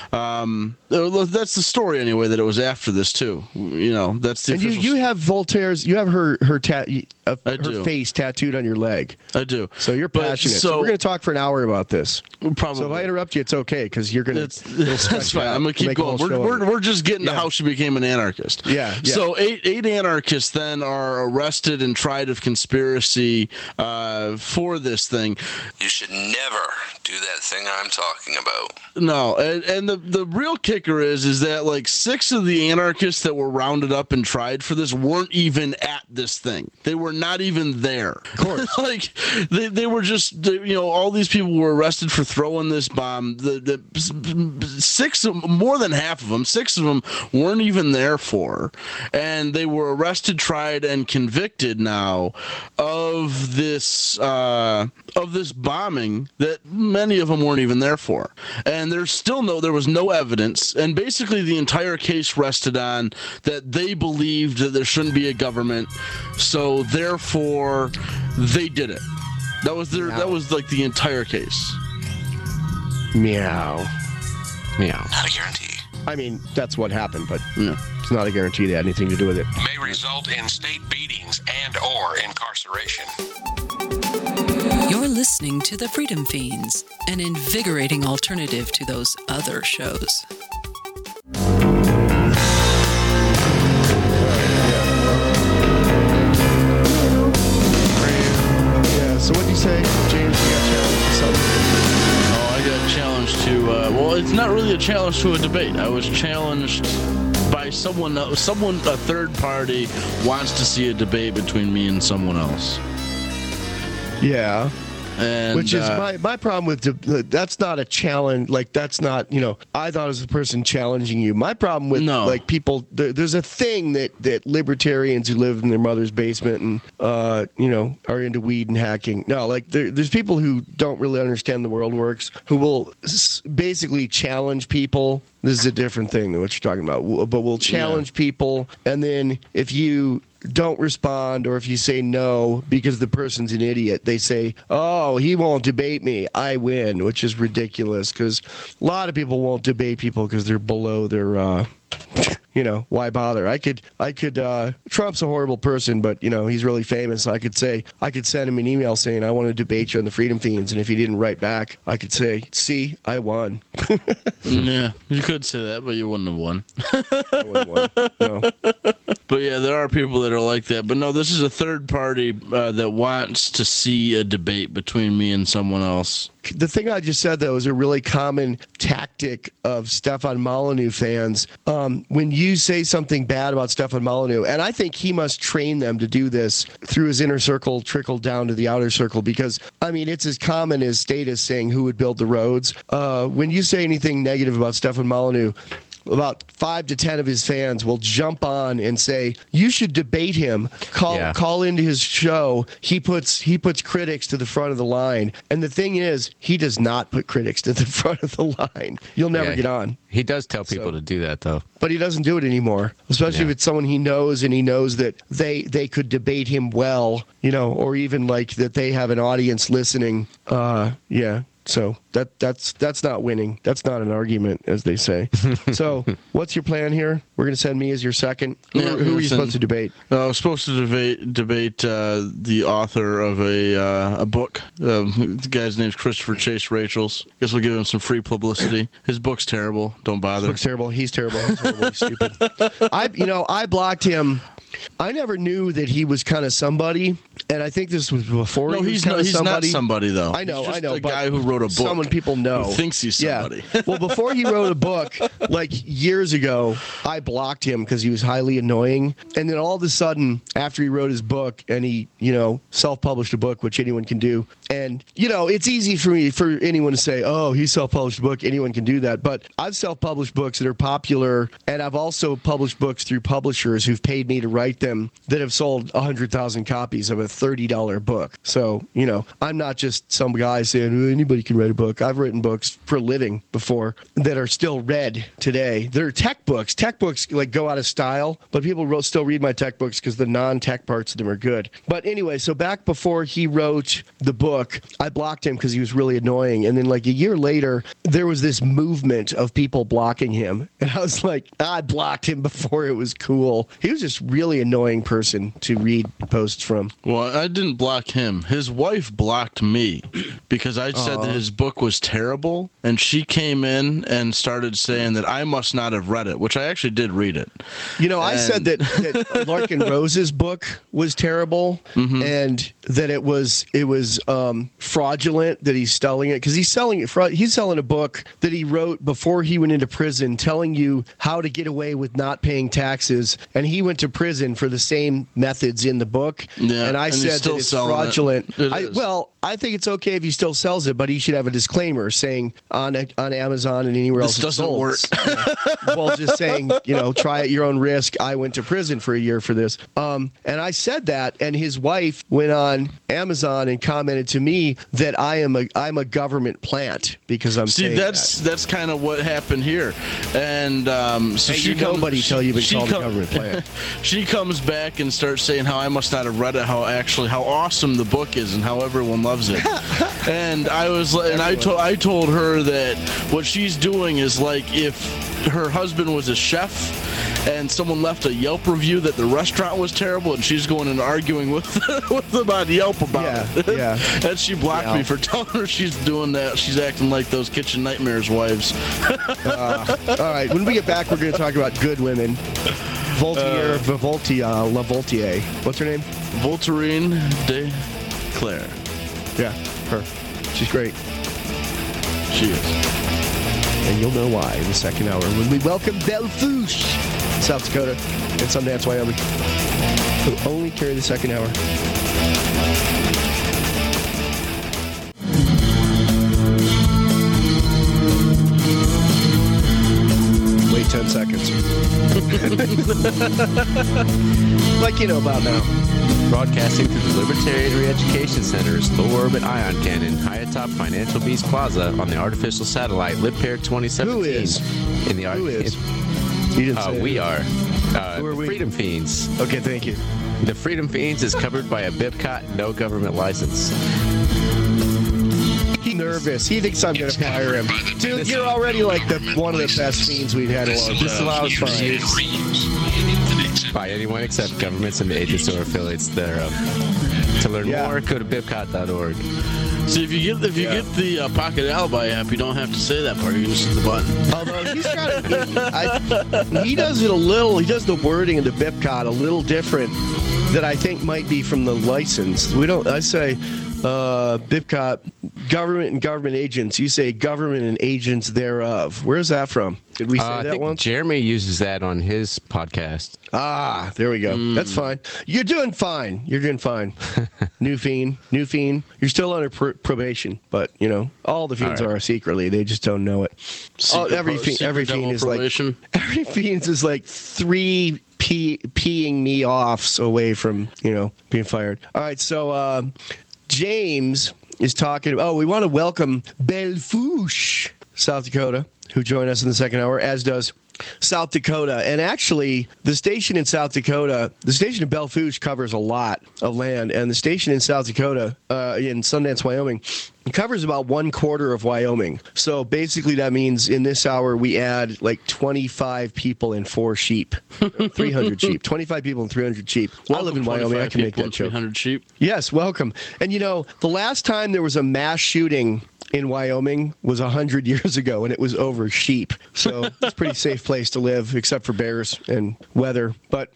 Um, that's the story anyway. That it was after this too. You know, that's the And you, official. you have Voltaire's. You have her her tat uh, I her do. face tattooed on your leg. I do. So you're But- passionate. So, So, we're going to talk for an hour about this. probably. So if I interrupt you, it's okay because you're going to. It's, that's fine. I'm gonna keep going. We're, we're, we're just getting to Yeah. how she became an anarchist. Yeah, yeah. So eight eight anarchists then are arrested and tried of conspiracy uh, for this thing. You should never do that thing I'm talking about. No, and, and the the real kicker is is that like six of the anarchists that were rounded up and tried for this weren't even at this thing. They were not even there. Of course. like they, they were just they, you know all these people were arrested for throwing this bomb. The the six of- more than half of them, six of them weren't even there for, and they were arrested, tried, and convicted now of this uh, of this bombing that many of them weren't even there for. And there's still no, there was no evidence. And basically the entire case rested on that they believed that there shouldn't be a government. So therefore they did it. That was their, that was like the entire case. Meow. Meow. Not a guarantee. I mean, that's what happened, but Yeah. it's not a guarantee that had anything to do with it. May result in state beatings and or incarceration. You're listening to The Freedom Fiends, an invigorating alternative to those other shows. Yeah, so what'd you say, James? You got challenged to something? Oh, I got challenged to, uh, well, it's not really a challenge to a debate. I was challenged by someone else, someone, a third party wants to see a debate between me and someone else. Yeah. And, Which is uh, my, my problem with de- that's not a challenge. Like that's not, you know, I thought it was a person challenging you. My problem with No. like people, there, there's a thing that, that libertarians who live in their mother's basement and, uh, you know, are into weed and hacking. No, like there, there's people who don't really understand the world works, who will s- basically challenge people. This is a different thing than what you're talking about, but we'll challenge Yeah. people. And then if you don't respond, or if you say no because the person's an idiot, they say, oh, he won't debate me, I win, which is ridiculous because a lot of people won't debate people because they're below their uh you know, why bother? I could I could uh Trump's a horrible person, but you know, he's really famous. I could say I could send him an email saying I want to debate you on the Freedom Fiends, and if he didn't write back, I could say, see, I won. yeah, you could say that, but you wouldn't have won. I wouldn't won. No. But yeah, there are people that are like that. But no, this is a third party uh, that wants to see a debate between me and someone else. The thing I just said, though, is a really common tactic of Stefan Molyneux fans. Um, when you say something bad about Stefan Molyneux, and I think he must train them to do this through his inner circle, trickle down to the outer circle, because, I mean, it's as common as status saying who would build the roads. Uh, when you say anything negative about Stefan Molyneux, about five to ten of his fans will jump on and say, you should debate him. Call Yeah. call into his show. He puts he puts critics to the front of the line. And the thing is, he does not put critics to the front of the line. You'll never Yeah, get on. He does tell people So- to do that, though. But he doesn't do it anymore, especially Yeah. if it's someone he knows and he knows that they they could debate him well, you know, or even like that they have an audience listening. Uh, yeah. So that that's that's not winning. That's not an argument, as they say. So what's your plan here? We're going to send me as your second. Who, Yeah, who are you listen. supposed to debate? Uh, I was supposed to debate debate uh, the author of a uh, a book. Um, the guy's name's Christopher Chase Rachels. Guess we'll give him some free publicity. His book's terrible. Don't bother. Looks terrible. He's terrible. He's horrible. He's stupid. I, you know, I blocked him. I never knew that he was kind of somebody, and I think this was before. No, he was he's kinda not. He's somebody. not somebody though. I know, He's just I know. A but guy who wrote a book. Someone people know Who thinks he's somebody. Yeah. Well, before he wrote a book, like years ago, I blocked him because he was highly annoying. And then all of a sudden, after he wrote his book, and he, you know, self-published a book, which anyone can do. And you know, it's easy for me for anyone to say, "Oh, he self-published a book." Anyone can do that. But I've self-published books that are popular, and I've also published books through publishers who've paid me to write them that have sold one hundred thousand copies of a thirty dollar book. So, you know, I'm not just some guy saying, "Oh, anybody can write a book." I've written books for a living before that are still read today. They're tech books. Tech books like go out of style, but people ro- still read my tech books because the non-tech parts of them are good. But anyway, so back before he wrote the book, I blocked him because he was really annoying. And then like a year later, there was this movement of people blocking him. And I was like, I blocked him before it was cool. He was just really annoying person to read posts from. Well, I didn't block him. His wife blocked me because I said that his book was terrible, and she came in and started saying that I must not have read it, which I actually did read it. You know, I And- said that, that Larkin Rose's book was terrible, Mm-hmm. and that it was it was um, fraudulent that he's selling it because he's selling it. Fra- he's selling a book that he wrote before he went into prison, telling you how to get away with not paying taxes, and he went to prison for the same methods in the book. Yeah, and I and he's said still that it's selling it. fraudulent. It I, is. well, I think it's okay if he still sells it, but he should have a disclaimer saying on on Amazon and anywhere This else. doesn't it's sold. work. Yeah. Well, just saying, you know, try at your own risk. I went to prison for a year for this. Um, and I said that, and his wife went on Amazon and commented to me that I am a I'm a government plant because I'm See, saying that's that. that's kind of what happened here, and um, so Hey, she you comes, nobody tell you've been she called com- a government plant. She comes back and starts saying how I must not have read it, how actually how awesome the book is, and how everyone loves it. And I was, and I told I told her that what she's doing is like if her husband was a chef and someone left a Yelp review that the restaurant was terrible, and she's going and arguing with with them on Yelp about Yeah, it. yeah. And she blocked Yeah. me for telling her she's doing that. She's acting like those Kitchen Nightmares wives. Uh, all right, when we get back, we're going to talk about good women. Voltaire, uh, Voltaire, La Voltaire. What's her name? Voltairine de Claire. Yeah, her. She's great. She is. And you'll know why in the second hour when we welcome Belle Fourche, South Dakota, and Sundance, Wyoming. Who only carry the second hour. Wait ten seconds. Like you know about now. Broadcasting through the Libertarian Re-Education Center's low-orbit ion cannon high atop Financial Beast Plaza on the artificial satellite Lipair twenty seventeen. Who is? In the Who is? You didn't Uh, say we it. are. Uh, Who are the we? Freedom Fiends. Okay, thank you. The Freedom Fiends is covered by a BIPCOT no government license. He's nervous. He thinks I'm going to fire him. Dude, you're already like the one of the best fiends we've had in a long time. This allows for Fine. use by anyone except governments and agents or affiliates thereof. To learn Yeah. more, go to bipcot dot org. See, if you get if you Yeah. get the uh, Pocket Alibi app, you don't have to say that part. You can just hit the button. Although he's got a, I, he does it a little, he does the wording of the BIPCOT a little different that I think might be from the license. We don't, I say uh, BIPCOT, government and government agents. You say government and agents thereof. Where's that from? Did we say Uh, I that think once? Jeremy uses that on his podcast. Ah, there we go. Mm. That's fine. You're doing fine. You're doing fine. New fiend, new fiend. You're still under pr- probation, but you know all the fiends All right. are secretly. They just don't know it. Oh, Secret every pro- fiend, every secret fiend devil is probation. like every fiend is like three pee, peeing me offs away from you know being fired. All right, so um, James is talking. Oh, we want to welcome Belle Fourche, South Dakota, who joined us in the second hour, as does South Dakota. And actually, the station in South Dakota, the station in Belle Fourche covers a lot of land, and the station in South Dakota, uh, in Sundance, Wyoming, covers about one quarter of Wyoming. So basically, that means in this hour we add like twenty-five people and four sheep, three hundred sheep, twenty-five people and three hundred sheep. I live in Wyoming. I can make that joke. three hundred sheep. Yes, welcome. And you know, the last time there was a mass shooting in Wyoming was one hundred years ago, and it was over sheep. So it's a pretty safe place to live, except for bears and weather. But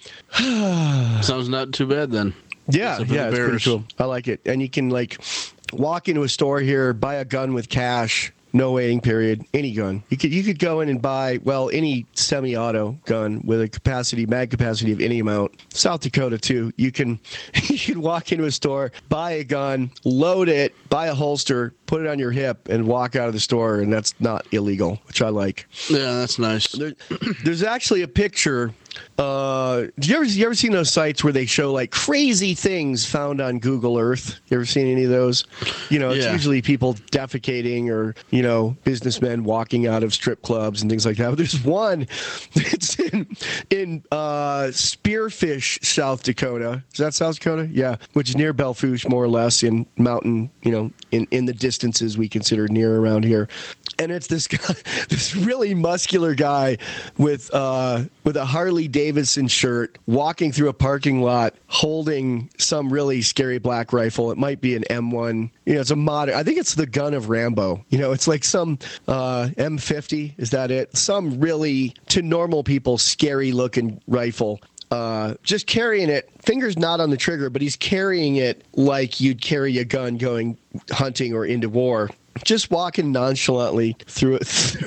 Sounds not too bad then. yeah, Except for yeah, the it's pretty bears. cool. I like it. And you can like walk into a store here, buy a gun with cash. No waiting period. Any gun. You could you could go in and buy, well, any semi-auto gun with a capacity, mag capacity of any amount. South Dakota too. You can you can walk into a store, buy a gun, load it, buy a holster, put it on your hip, and walk out of the store, and that's not illegal, which I like. Yeah, that's nice. There, there's actually a picture. Uh, did you ever you ever seen those sites where they show like crazy things found on Google Earth? You ever seen any of those? You know, it's Yeah. usually people defecating or you know businessmen walking out of strip clubs and things like that. But there's one that's in in uh, Spearfish, South Dakota. Is that South Dakota? Yeah, which is near Belle Fourche, more or less in mountain. You know, in in the distances we consider near around here. And it's this guy, this really muscular guy with uh, with a Harley Davidson shirt, walking through a parking lot, holding some really scary black rifle. It might be an M one. You know, it's a modern. I think it's the gun of Rambo. You know, it's like some uh, M fifty. Is that it? Some really, to normal people, scary looking rifle. Uh, just carrying it, fingers not on the trigger, but he's carrying it like you'd carry a gun going hunting or into war. Just walking nonchalantly through it through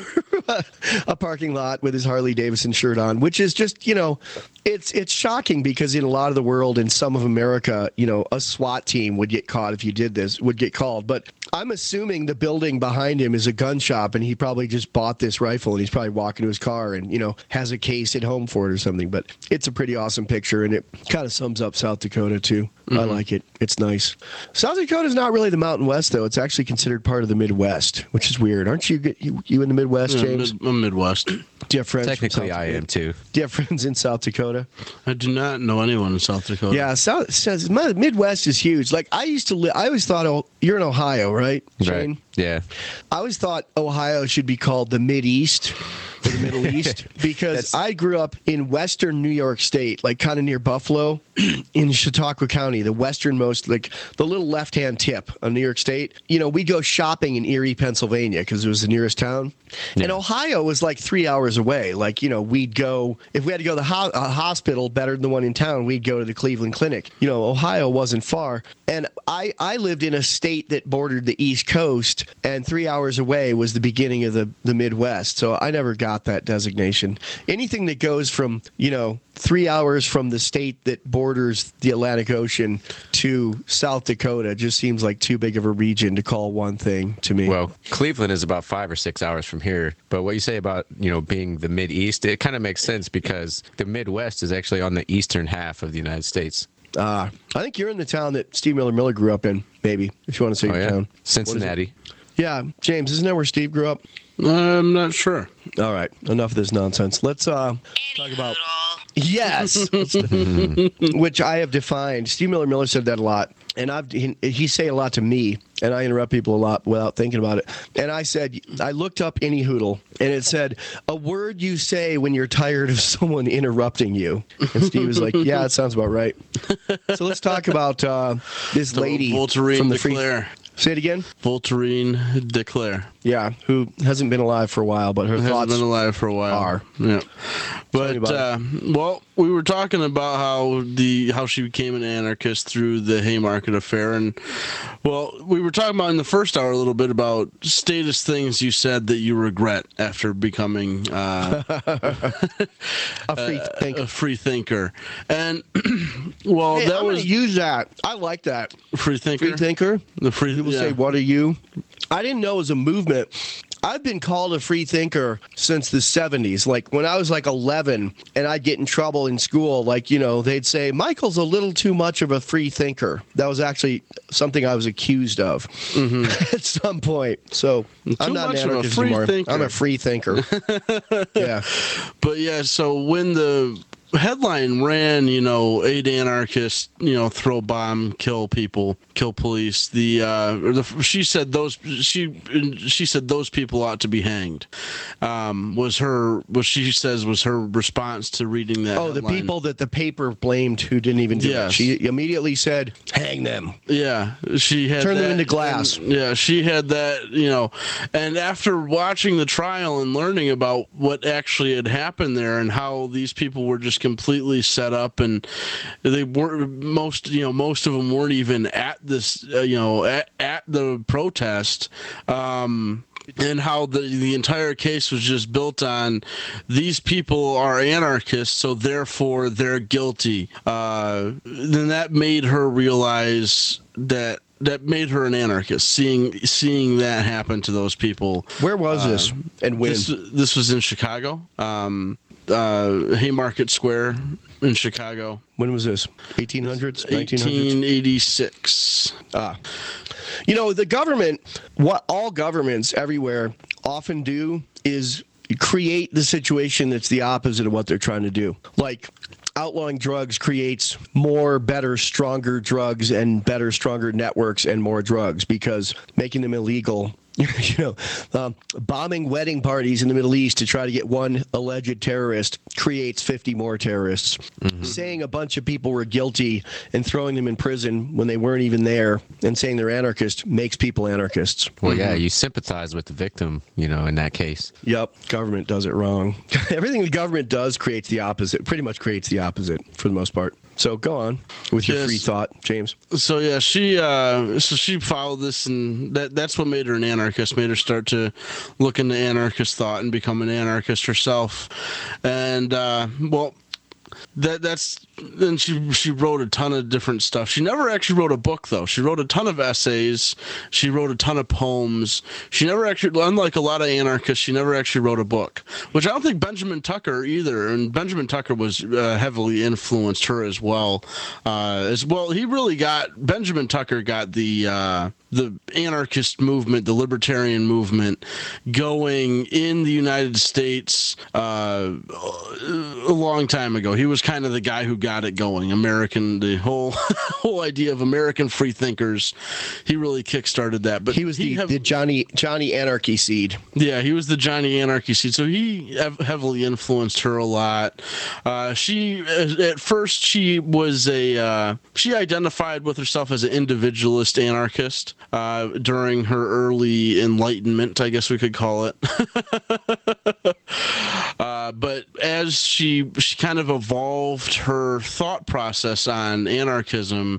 a, a parking lot with his Harley Davidson shirt on, which is just, you know, it's it's shocking because in a lot of the world and some of America, you know, a SWAT team would get caught if you did this, would get called. But I'm assuming the building behind him is a gun shop, and he probably just bought this rifle, and he's probably walking to his car and, you know, has a case at home for it or something. But it's a pretty awesome picture, and it kind of sums up South Dakota, too. Mm-hmm. I like it. It's nice. South Dakota is not really the Mountain West, though. It's actually considered part of the Midwest, which is weird. Aren't you you, you in the Midwest, Yeah, James? mid, I'm Midwest. Do you have friends from Technically, South I Dakota? am too. Do you have friends in South Dakota? I do not know anyone in South Dakota. Yeah, South says my Midwest is huge. Like I used to live. I always thought, oh, you're in Ohio, right, Shane? Right. Yeah. I always thought Ohio should be called the Mid-East or the Middle East because I grew up in western New York State, like kind of near Buffalo, in Chautauqua County, the westernmost, like the little left-hand tip of New York State. You know, we go shopping in Erie, Pennsylvania, because it was the nearest town. Yeah. And Ohio was like three hours away. Like, you know, we'd go, if we had to go to the ho- a hospital better than the one in town, we'd go to the Cleveland Clinic. You know, Ohio wasn't far. And I, I lived in a state that bordered the East Coast, and three hours away was the beginning of the, the Midwest. So I never got that designation. Anything that goes from, you know, three hours from the state that borders the Atlantic Ocean to South Dakota just seems like too big of a region to call one thing to me. Well, Cleveland is about five or six hours from here. But what you say about, you know, being the Mid-East, it kind of makes sense because the Midwest is actually on the eastern half of the United States. Uh, I think you're in the town that Steve Miller Miller grew up in, maybe, if you want to say Oh, your yeah? town. Cincinnati. Yeah, James, isn't that where Steve grew up? I'm not sure. All right, enough of this nonsense. Let's uh, talk about... Yes, which I have defined. Steve Miller Miller said that a lot, and I've he, he say a lot to me, and I interrupt people a lot without thinking about it. And I said, I looked up Any Hoodle, and it said, a word you say when you're tired of someone interrupting you. And Steve was like, yeah, that sounds about right. So let's talk about uh, this lady Voltairine from the de free... Clare. Say it again? Voltairine de Clare. Yeah, who hasn't been alive for a while, but her Hasn't thoughts been alive for a while. are. Yeah. Tell me But about uh, well, we were talking about how the how she became an anarchist through the Haymarket affair, and well, we were talking about in the first hour a little bit about status things you said that you regret after becoming uh, a free a, thinker. a free thinker, and well, Hey, that I'm was gonna use that. I like that. free thinker. Free thinker. The free People yeah. say, "What are you?" I didn't know it was a movement. I've been called a free thinker since the seventies. Like when I was like eleven and I'd get in trouble in school, like, you know, they'd say, Michael's a little too much of a free thinker. That was actually something I was accused of mm-hmm. at some point. So Too I'm not much an of a anarchist free anymore. thinker. I'm a free thinker. Yeah. But yeah, so when the headline ran, you know, eight anarchists, you know, throw bomb, kill people, kill police. The uh, or the she said those she she said those people ought to be hanged. Um, was her what she says was her response to reading that. Oh, the headline. people that the paper blamed who didn't even do Yes. it. She immediately said, "Hang them." Yeah, she had Turn them that, into glass. and, yeah, she had that, you know, and after watching the trial and learning about what actually had happened there and how these people were just completely set up, and they weren't most, you know, most of them weren't even at this, uh, you know, at, at the protest. Um, and how the the entire case was just built on these people are anarchists, so therefore they're guilty. Uh, then that made her realize that that made her an anarchist. Seeing seeing that happen to those people. Where was Uh, this and when? This, this was in Chicago, um, uh, Haymarket Square in Chicago. When was this? eighteen hundreds? nineteen hundreds? eighteen eighty-six. Ah. You know, the government, what all governments everywhere often do is create the situation that's the opposite of what they're trying to do. Like, outlawing drugs creates more, better, stronger drugs and better, stronger networks and more drugs, because making them illegal, you know, um, bombing wedding parties in the Middle East to try to get one alleged terrorist creates fifty more terrorists. Mm-hmm. Saying a bunch of people were guilty and throwing them in prison when they weren't even there and saying they're anarchists makes people anarchists. Well, yeah, you sympathize with the victim, you know, in that case. Yep, government does it wrong. Everything the government does creates the opposite, pretty much creates the opposite for the most part. So go on with your Yes. free thought, James. So yeah, she uh, so she followed this, and that that's what made her an anarchist. Made her start to look into anarchist thought and become an anarchist herself. And uh, well, that that's then she she wrote a ton of different stuff. She never actually wrote a book though. She wrote a ton of essays. She wrote a ton of poems. She never actually, unlike a lot of anarchists, she never actually wrote a book, which I don't think Benjamin Tucker either. And Benjamin Tucker was uh, heavily influenced her as well. Uh, as well, he really got Benjamin Tucker got the uh, the anarchist movement, the libertarian movement, going in the United States uh, a long time ago. He was kind of the guy who got it going. American, the whole whole idea of American free thinkers. He really kickstarted that. But He was the, have- the Johnny Johnny Anarchy seed. yeah, he was the Johnny Anarchy seed, so he hev- heavily influenced her a lot. Uh, she, at first, she was a uh, she identified with herself as an individualist anarchist uh, during her early enlightenment, I guess we could call it. uh, but as she she kind of evolved her thought process on anarchism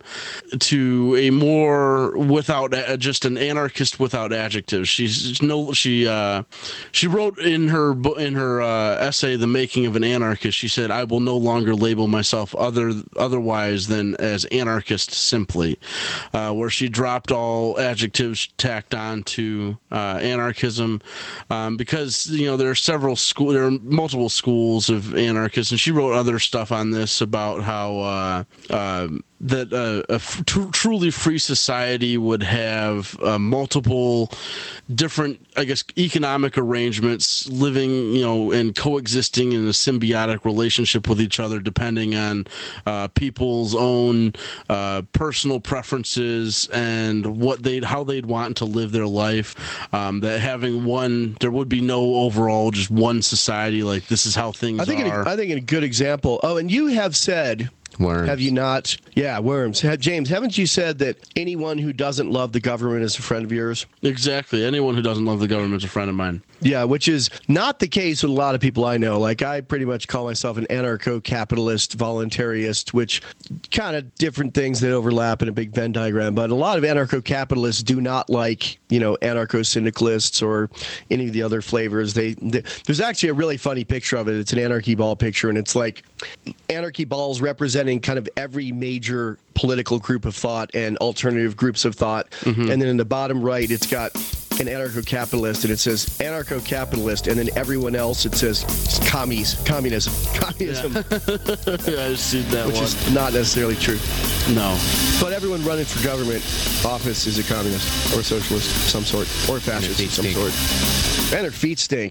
to a more without uh, just an anarchist without adjectives. She's no she uh, she wrote in her bo- in her uh, essay "The Making of an Anarchist." She said, "I will no longer label myself other otherwise than as anarchist simply," uh, where she dropped all adjectives tacked on to uh, anarchism, um, because you know there are several school there are multiple schools of anarchists, and she wrote other stuff on this about how uh, uh, that uh, a f- tr- truly free society would have uh, multiple different, I guess, economic arrangements living, you know, and coexisting in a symbiotic relationship with each other, depending on uh, people's own uh, personal preferences and what they'd, how they'd want to live their life. Um, that having one, there would be no overall just one society. Like this is how things I think are. in, I think in a good example. Oh, and you have said. Worms. Have you not? Yeah, worms. Ha- James, haven't you said that anyone who doesn't love the government is a friend of yours? Exactly. Anyone who doesn't love the government is a friend of mine. Yeah, which is not the case with a lot of people I know. Like, I pretty much call myself an anarcho-capitalist, voluntarist, which kind of different things that overlap in a big Venn diagram. But a lot of anarcho-capitalists do not like, you know, anarcho-syndicalists or any of the other flavors. They, they There's actually a really funny picture of it. It's an anarchy ball picture, and it's like anarchy balls representing kind of every major political group of thought and alternative groups of thought. Mm-hmm. And then in the bottom right, it's got an anarcho-capitalist, and it says anarcho-capitalist, and then everyone else, it says commies, communism, communism, Yeah, I see that which one. is not necessarily true. No. But everyone running for government office is a communist or a socialist of some sort, or a fascist of some stink. sort. And their feet stink.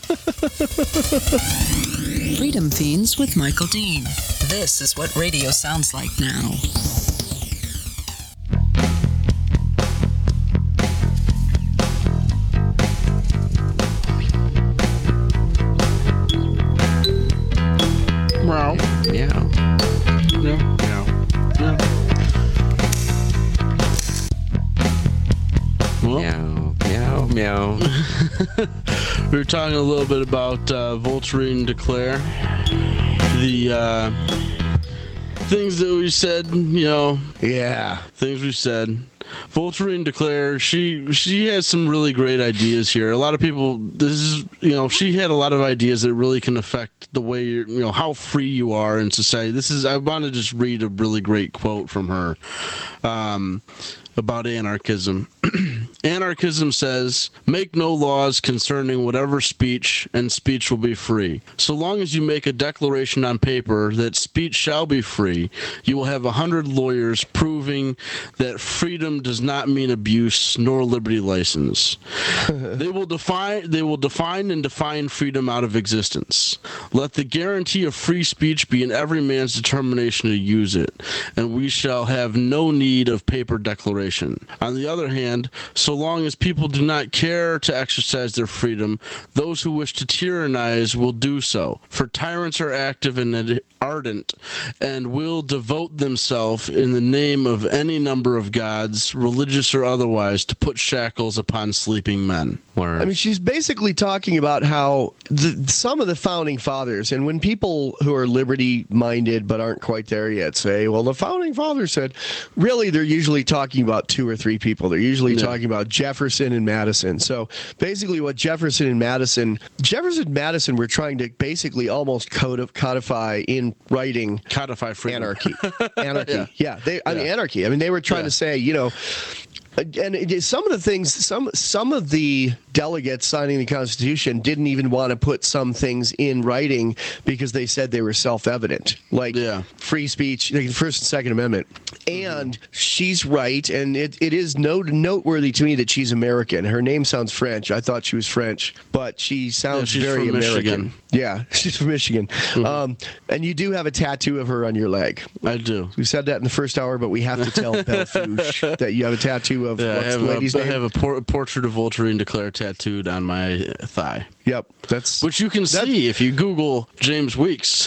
Freedom Fiends with Michael Dean. This is what radio sounds like now. Meow. Yeah. Yeah. Yeah. Well, Meow. Meow. Meow. we were talking a little bit about uh, Voltaire de Cleyre. The uh, things that we said, you know, Yeah. things we said. Voltaire de Cleyre, she she has some really great ideas here. A lot of people, this is, you know, she had a lot of ideas that really can affect the way you're, you know, how free you are in society. This is, I want to just read a really great quote from her um, about anarchism. Anarchism says, "Make no laws concerning whatever speech, and speech will be free. So long as you make a declaration on paper that speech shall be free, you will have a hundred lawyers proving that freedom does not mean abuse nor liberty license. They will define they will define and define freedom out of existence. Let the guarantee of free speech be in every man's determination to use it, and we shall have no need of paper declarations. legislation. On the other hand, so long as people do not care to exercise their freedom, those who wish to tyrannize will do so. For tyrants are active and ardent, and will devote themselves in the name of any number of gods, religious or otherwise, to put shackles upon sleeping men. I mean, she's basically talking about how the, some of the founding fathers, and when people who are liberty-minded but aren't quite there yet say, well, the founding fathers said, really, they're usually talking about two or three people. They're usually yeah. talking about Jefferson and Madison. So basically what Jefferson and Madison, Jefferson and Madison were trying to basically almost codify in writing codify freedom. Anarchy. Anarchy. yeah. yeah. They, I yeah. mean, anarchy. I mean, they were trying yeah. to say, you know, and it is some of the things, some some of the delegates signing the Constitution didn't even want to put some things in writing because they said they were self-evident, like yeah. free speech, like the First and Second Amendment. And she's right, and it, it is note, noteworthy to me that she's American. Her name sounds French. I thought she was French, but she sounds yeah, she's very from American. Michigan. Yeah, she's from Michigan. Mm-hmm. Um, and you do have a tattoo of her on your leg. I do. We said that in the first hour, but we have to tell Belfouche that you have a tattoo of yeah, what's I have the lady's a, name? I have a por- portrait of Voltaire de Cleyre tattooed on my thigh. Yep, that's which you can see if you Google James Weeks.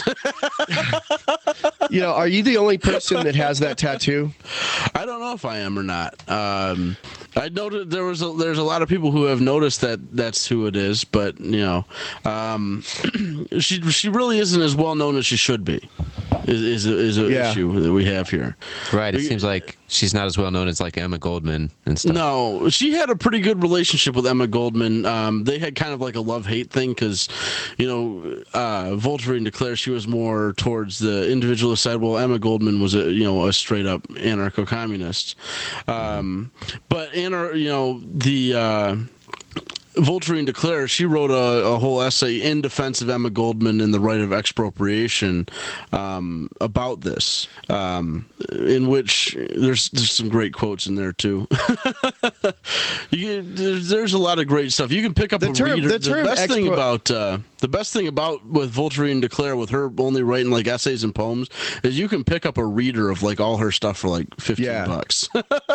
You know, are you the only person that has that tattoo? I don't know if I am or not. Um, I noted there was a, there's a lot of people who have noticed that that's who it is, but you know, um, she she really isn't as well known as she should be. Is is a, is a yeah. issue that we have here. Right. It we, seems like she's not as well known as like Emma Goldman and stuff. No, she had a pretty good relationship with Emma Goldman. Um, they had kind of like a love-hate thing because, you know, uh, Voltaire de Cleyre, she was more towards the individualist side, while Emma Goldman was a you know a straight-up anarcho-communist. Um, but anar- you know the. Uh, Voltaire de Cleyre, she wrote a, a whole essay in defense of Emma Goldman and the right of expropriation um, about this, um, in which there's there's some great quotes in there too. you can, there's, there's a lot of great stuff. You can pick up the a term, reader. The, the term best expro- thing about uh, the best thing about with Voltaire de Cleyre, with her only writing like essays and poems, is you can pick up a reader of like all her stuff for like fifteen yeah. bucks.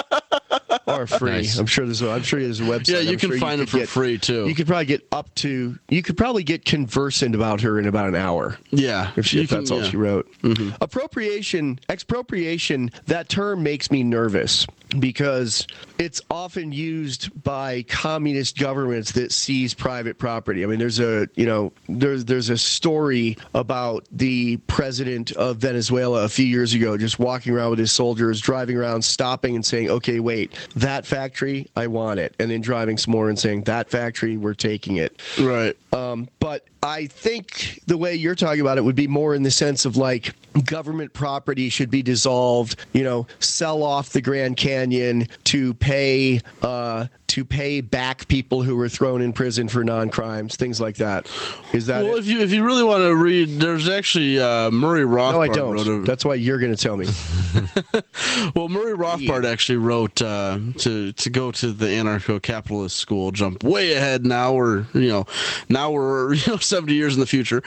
Or free. Nice. I'm sure there's a, I'm sure there's a website. Yeah, you I'm can sure find you it for get, free too. You could probably get up to. You could probably get conversant about her in about an hour. Yeah, if, she, if can, that's all yeah. she wrote. Mm-hmm. Appropriation, expropriation. That term makes me nervous because it's often used by communist governments that seize private property. I mean, there's a you know there's there's a story about the president of Venezuela a few years ago just walking around with his soldiers, driving around, stopping and saying, "Okay, wait, that factory, I want it," and then driving some more and saying, "That factory, we're taking it." Right. Um, but I think the way you're talking about it would be more in the sense of like government property should be dissolved, you know, sell off the Grand Canyon to pay uh, to pay back people who were thrown in prison for non-crimes, things like that. Is that well? it? If you if you really want to read, there's actually uh, Murray Rothbard. No, I don't. Wrote a, That's why you're going to tell me. Well, Murray Rothbard yeah. actually wrote uh, to to go to the anarcho-capitalist school. Jump way ahead now. We're you know now we're you know seventy years in the future.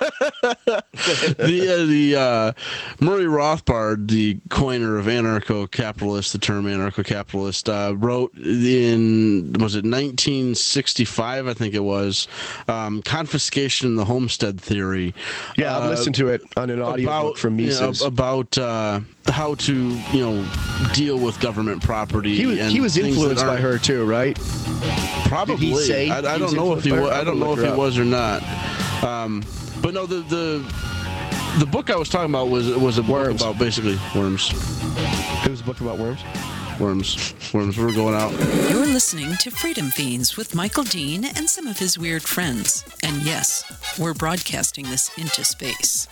the uh, the uh, Murray Rothbard, the coiner of anarcho-capitalist, the term anarcho-capitalist, uh, wrote in was it nineteen sixty-five? I think it was um, Confiscation and the Homestead Theory. Yeah, I've uh, listened to it on an audiobook from Mises. You know, about uh, how to you know deal with government property. He was, and he was influenced by her too, right? Probably. Did he say I, I he don't was know if he influenced was. by her? I don't know if Look he her up. was or not. Um, but no, the the the book I was talking about was was a book Worms. about basically worms. It was a book about worms. Worms. Worms. We're going out. You're listening to Freedom Fiends with Michael Dean and some of his weird friends. And yes, we're broadcasting this into space.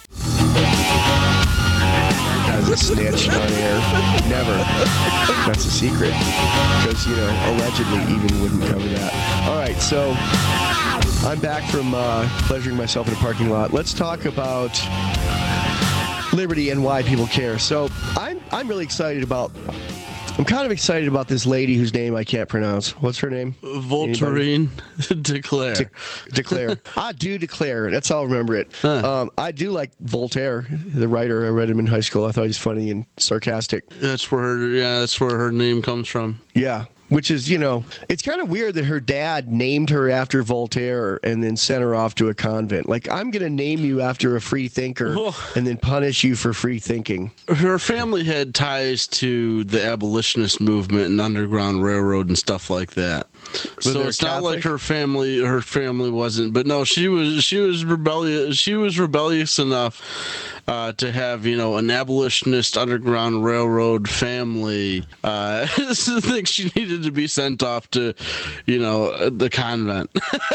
As a snitch on air. Never. That's a secret. Because, you know, allegedly even wouldn't cover that. All right, so I'm back from uh, pleasuring myself in a parking lot. Let's talk about liberty and why people care. So I'm I'm really excited about I'm kind of excited about this lady whose name I can't pronounce. What's her name? Voltairine Declare. De- Declare. I do declare. That's how I remember it. Huh. Um, I do like Voltaire, the writer. I read him in high school. I thought he was funny and sarcastic. That's where her, yeah, that's where her name comes from. Yeah. Which is, you know, it's kind of weird that her dad named her after Voltaire and then sent her off to a convent. Like, I'm going to name you after a free thinker and then punish you for free thinking. Her family had ties to the abolitionist movement and Underground Railroad and stuff like that. Was so it's Catholic? Not like her family. Her family wasn't, but no, she was. She was rebellious. She was rebellious enough uh, to have, you know, an abolitionist Underground Railroad family. Uh, I think she needed to be sent off to, you know, the convent.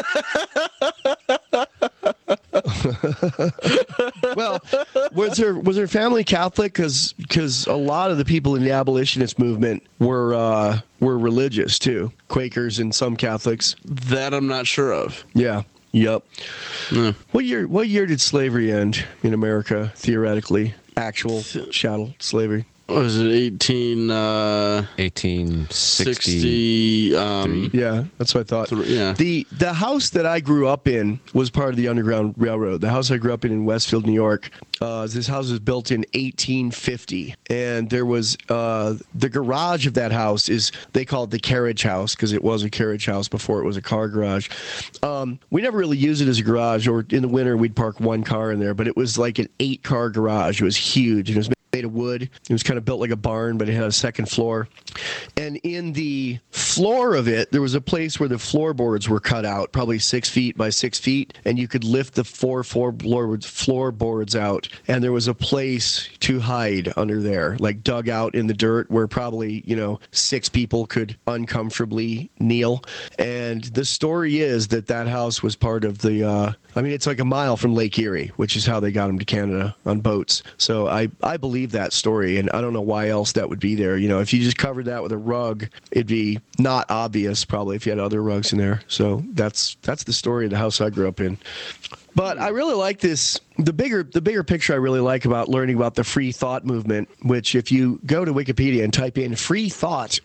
Well, was her was her family Catholic? Because because a lot of the people in the abolitionist movement were uh, were religious too, Quakers and some Catholics. That I'm not sure of. Yeah. Yep. Yeah. What year? What year did slavery end in America? Theoretically, actual chattel slavery. What was it, eighteen uh, eighteen sixty? sixty, um, yeah, that's what I thought. Th- yeah. The the house that I grew up in was part of the Underground Railroad. The house I grew up in in Westfield, New York. Uh, this house was built in eighteen fifty, and there was uh, the garage of that house is they call it the carriage house because it was a carriage house before it was a car garage. Um, we never really used it as a garage, or in the winter we'd park one car in there, but it was like an eight car garage. It was huge, and it was made of wood. It was kind of built like a barn, but it had a second floor. And in the floor of it, there was a place where the floorboards were cut out, probably six feet by six feet, and you could lift the four floorboards, floorboards out. And there was a place to hide under there, like dug out in the dirt where probably, you know, six people could uncomfortably kneel. And the story is that that house was part of the, uh, I mean, it's like a mile from Lake Erie, which is how they got them to Canada on boats. So I, I believe that story, and I don't know why else that would be there. You know, if you just covered that with a rug, it'd be not obvious probably if you had other rugs in there. So that's that's the story of the house I grew up in. But I really like this. The bigger the bigger picture I really like about learning about the free thought movement, which if you go to Wikipedia and type in free thought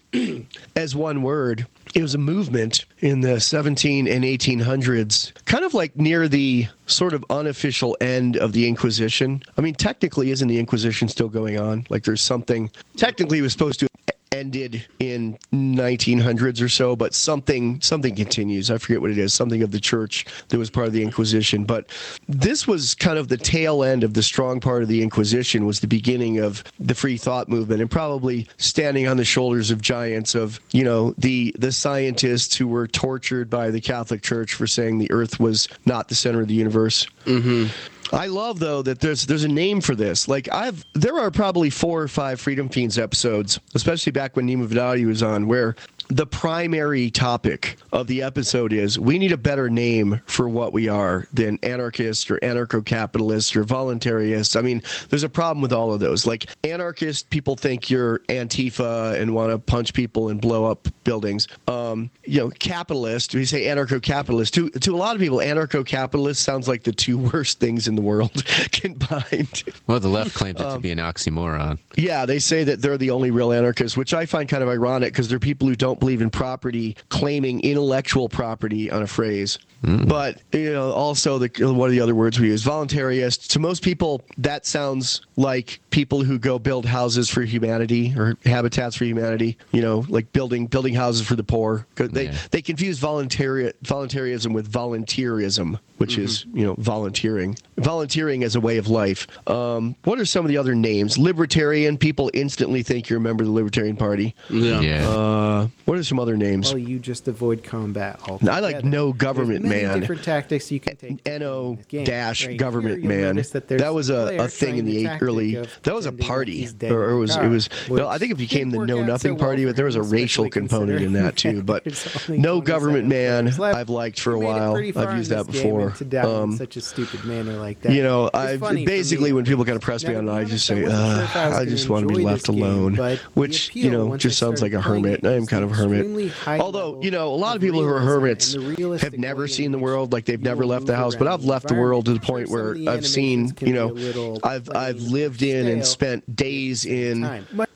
as one word, it was a movement in the seventeen and eighteen hundreds, kind of like near the sort of unofficial end of the Inquisition. I mean, technically, isn't the Inquisition still going on? Like there's something, technically it was supposed to ended in nineteen hundreds or so, but something something continues. I forget what it is, something of the church that was part of the Inquisition. But this was kind of the tail end of the strong part of the Inquisition, was the beginning of the free thought movement, and probably standing on the shoulders of giants of, you know, the the scientists who were tortured by the Catholic Church for saying the earth was not the center of the universe. Mm-hmm. I love, though, that there's there's a name for this. Like, I've there are probably four or five Freedom Fiends episodes, especially back when Nima Vidali was on, where the primary topic of the episode is we need a better name for what we are than anarchist or anarcho-capitalist or voluntarists. I mean, there's a problem with all of those. Like, anarchist, people think you're Antifa and want to punch people and blow up buildings. Um, you know, capitalist, we say anarcho-capitalist. To, to a lot of people, anarcho-capitalist sounds like the two worst things in the world combined. Well, the left claims it um, to be an oxymoron. Yeah, they say that they're the only real anarchists, which I find kind of ironic because they're people who don't believe in property, claiming intellectual property on a phrase. Mm. But, you know, also, the what are the other words we use? Voluntarist. To most people, that sounds like people who go build houses for humanity or habitats for humanity, you know, like building building houses for the poor. They, yeah. they confuse voluntari- voluntarism with volunteerism, which mm-hmm. is, you know, volunteering. Volunteering as a way of life. Um, what are some of the other names? Libertarian. People instantly think you're a member of the Libertarian Party. Yeah. yeah. Uh, what are some other names? Well, you just avoid combat altogether. I like no government There's many man. different tactics you can take. N O dash right government here, man. That, that was a, a thing in the early. That was a party, or it was it was. Well, I think it became the Know Nothing Party, but there was a racial component in that too. But no government man, I've liked for a while. I've used that before. Um, such a stupid manner like that. You know, I basically when people kind of press me on it, I just say, uh, I just want to be left alone, which you know just sounds like a hermit. I am kind of a hermit. Although you know, a lot of people who are hermits have never seen the world, like they've never left the house. But I've left the world to the point where I've seen, you know, I've I've lived in and spent days in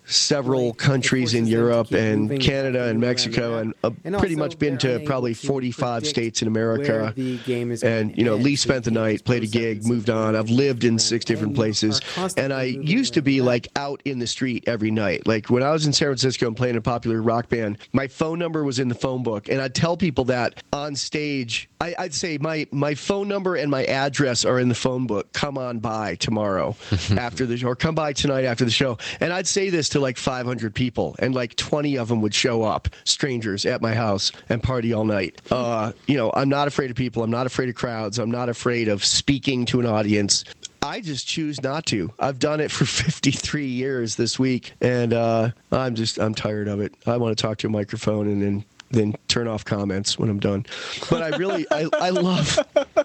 several Like, it countries in forces them to Europe keep and moving Canada and around Mexico, the and map. uh, And pretty also, much been they're to probably unable to forty-five predict states in where America. the game is And, gonna you know, end, Lee so spent the you can't night, just played a post up gig, and moved something on. I've and lived in and six and different you places. are constantly And I moving used to around be the map. like out in the street every night. Like when I was in San Francisco and playing a popular rock band, my phone number was in the phone book. And I'd tell people that on stage. I, I'd say my, my phone number and my address are in the phone book. Come on by tomorrow after the show, or come by tonight after the show. And I'd say this to like five hundred people, and like twenty of them would show up, strangers at my house, and party all night. Uh, you know, I'm not afraid of people. I'm not afraid of crowds. I'm not afraid of speaking to an audience. I just choose not to. I've done it for fifty-three years this week, and uh, I'm just I'm tired of it. I want to talk to a microphone and then. then turn off comments when I'm done. But I really, I, I love,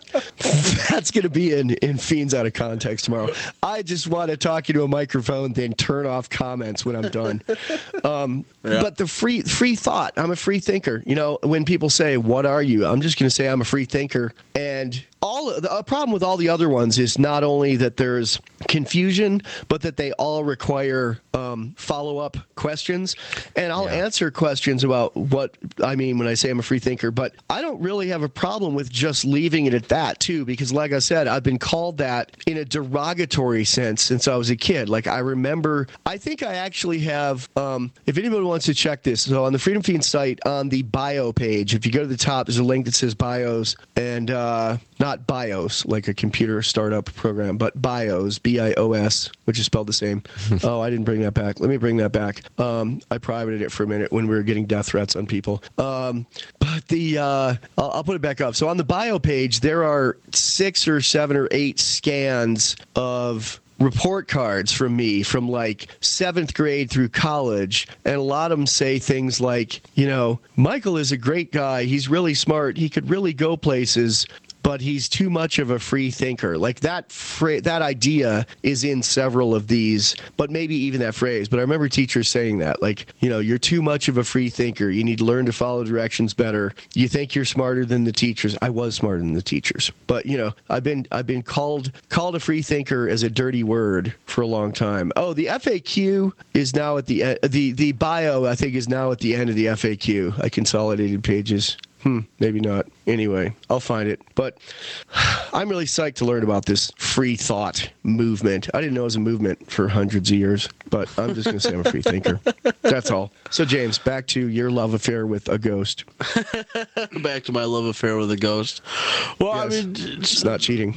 that's going to be in, in Fiends Out of Context tomorrow. I just want to talk you to a microphone, then turn off comments when I'm done. Um, yeah. But the free free thought, I'm a free thinker. You know, when people say, what are you? I'm just going to say I'm a free thinker. And all the problem with all the other ones is not only that there's confusion, but that they all require um, follow-up questions. And I'll yeah. answer questions about what I mean when I say I'm a free thinker, but I don't really have a problem with just leaving it at that too, because like I said, I've been called that in a derogatory sense since I was a kid. Like I remember, I think I actually have, um, if anybody wants to check this, so on the Freedom Fiends site, on the bio page, if you go to the top, there's a link that says bios, and uh, not BIOS, like a computer startup program, but BIOS, B I O S, which is spelled the same. Oh, I didn't bring that back. Let me bring that back. Um, I privated it for a minute when we were getting death threats on people. Um, but the uh, I'll, I'll put it back up. So on the bio page, there are six or seven or eight scans of report cards from me from like seventh grade through college, and a lot of them say things like, you know, Michael is a great guy. He's really smart. He could really go places, but he's too much of a free thinker. Like that fra- that idea is in several of these, but maybe even that phrase. But I remember teachers saying that, like, you know, you're too much of a free thinker. You need to learn to follow directions better. You think you're smarter than the teachers. I was smarter than the teachers. But, you know, I've been I've been called called a free thinker as a dirty word for a long time. Oh, the F A Q is now at the end. The, the bio, I think, is now at the end of the F A Q. I consolidated pages. Hmm, maybe not. Anyway, I'll find it. But I'm really psyched to learn about this free thought movement. I didn't know it was a movement for hundreds of years, but I'm just going to say I'm a free thinker. That's all. So, James, back to your love affair with a ghost. Back to my love affair with a ghost. Well, yes, I mean, it's, it's not cheating.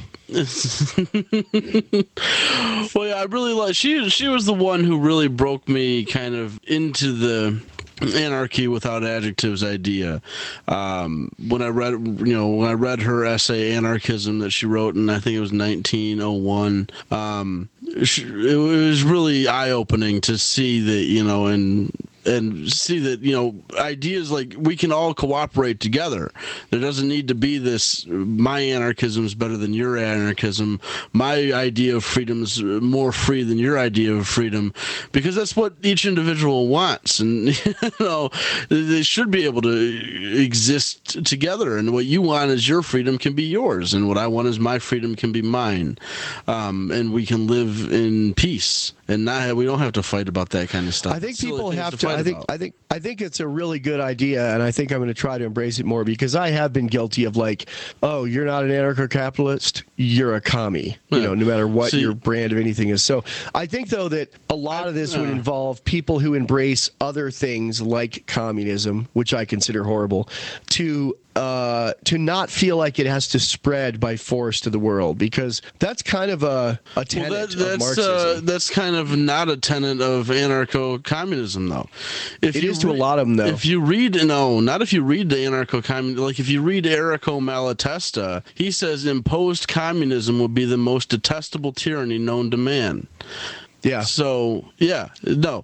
Well, yeah, I really like. She she was the one who really broke me kind of into the anarchy without adjectives idea. Um, when I read, you know, when I read her essay Anarchism that she wrote in, I think it was nineteen oh one, um, it was really eye-opening to see that, you know, and and see that, you know, ideas like we can all cooperate together. There doesn't need to be this, my anarchism is better than your anarchism. My idea of freedom is more free than your idea of freedom, because that's what each individual wants. And, you know, they should be able to exist together. And what you want is your freedom can be yours. And what I want is my freedom can be mine. Um, and we can live in peace. And not, we don't have to fight about that kind of stuff. I think it's people have to. to I think. about. I think. I think it's a really good idea, and I think I'm going to try to embrace it more, because I have been guilty of like, oh, you're not an anarcho-capitalist, you're a commie. You know, no matter what See, your brand of anything is. So I think though that a lot I, of this uh, would involve people who embrace other things like communism, which I consider horrible, to. Uh, to not feel like it has to spread by force to the world, because that's kind of a, a tenet well, that, that's, of Marxism. Uh, that's kind of not a tenet of anarcho-communism, though. If it you is to re- a lot of them, though. If you read, no, not if you read the anarcho-communism, like if you read Errico Malatesta, he says imposed communism would be the most detestable tyranny known to man. Yeah. So, yeah, no.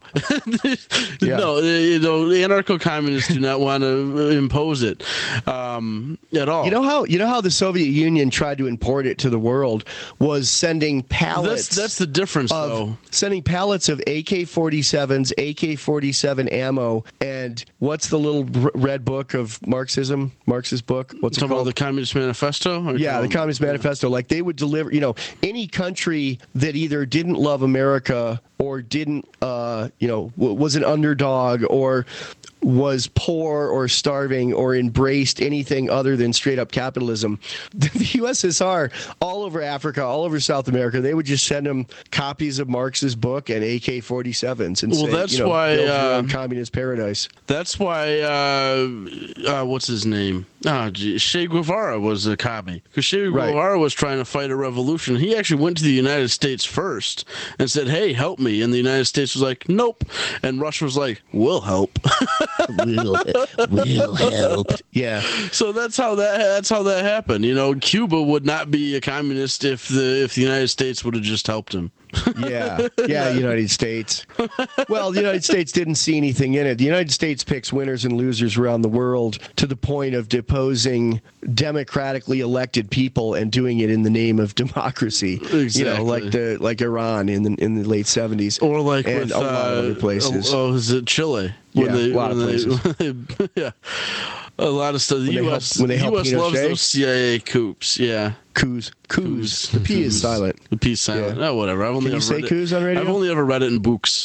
yeah. No, you know, anarcho-communists do not want to impose it um, at all. You know how you know how the Soviet Union tried to import it to the world was sending pallets. That's, that's the difference, of, though. Sending pallets of A K forty-sevens, A K forty-seven ammo, and what's the little red book of Marxism? Marxist book? What's Talking it called? About the Communist Manifesto? Yeah, the Communist Manifesto. Like they would deliver, you know, any country that either didn't love America Africa or didn't, uh, you know, w- was an underdog or was poor or starving or embraced anything other than straight up capitalism, the U S S R all over Africa, all over South America, they would just send them copies of Marx's book and A K forty-sevens and well, say, that's you know, why, build your uh, own communist paradise. That's why, uh, uh, what's his name? Oh, gee, Che Guevara was a commie. Because Che Right. Guevara was trying to fight a revolution. He actually went to the United States first and said, hey, help me. And the United States was like, nope. And Russia was like, we'll help. We'll, we'll help. Yeah. So that's how that that's how that happened. You know, Cuba would not be a communist if the if the United States would have just helped him. Yeah, yeah, United States. Well, the United States didn't see anything in it. The United States picks winners and losers around the world to the point of deposing democratically elected people and doing it in the name of democracy. Exactly. You know, like the like Iran in the in the late seventies, Or like and with a lot of uh, other places. Oh, is it Chile? Yeah, When they, a lot of when they- places. when they- yeah, a lot of stuff. The When they U S help- when they the help U S loves Pinochet? those C I A coups. Yeah. Coups, coups. Coups. The P is silent. The P is silent. Yeah. Oh, whatever. I've only Can you ever say read it- coups on radio? I've only ever read it in books.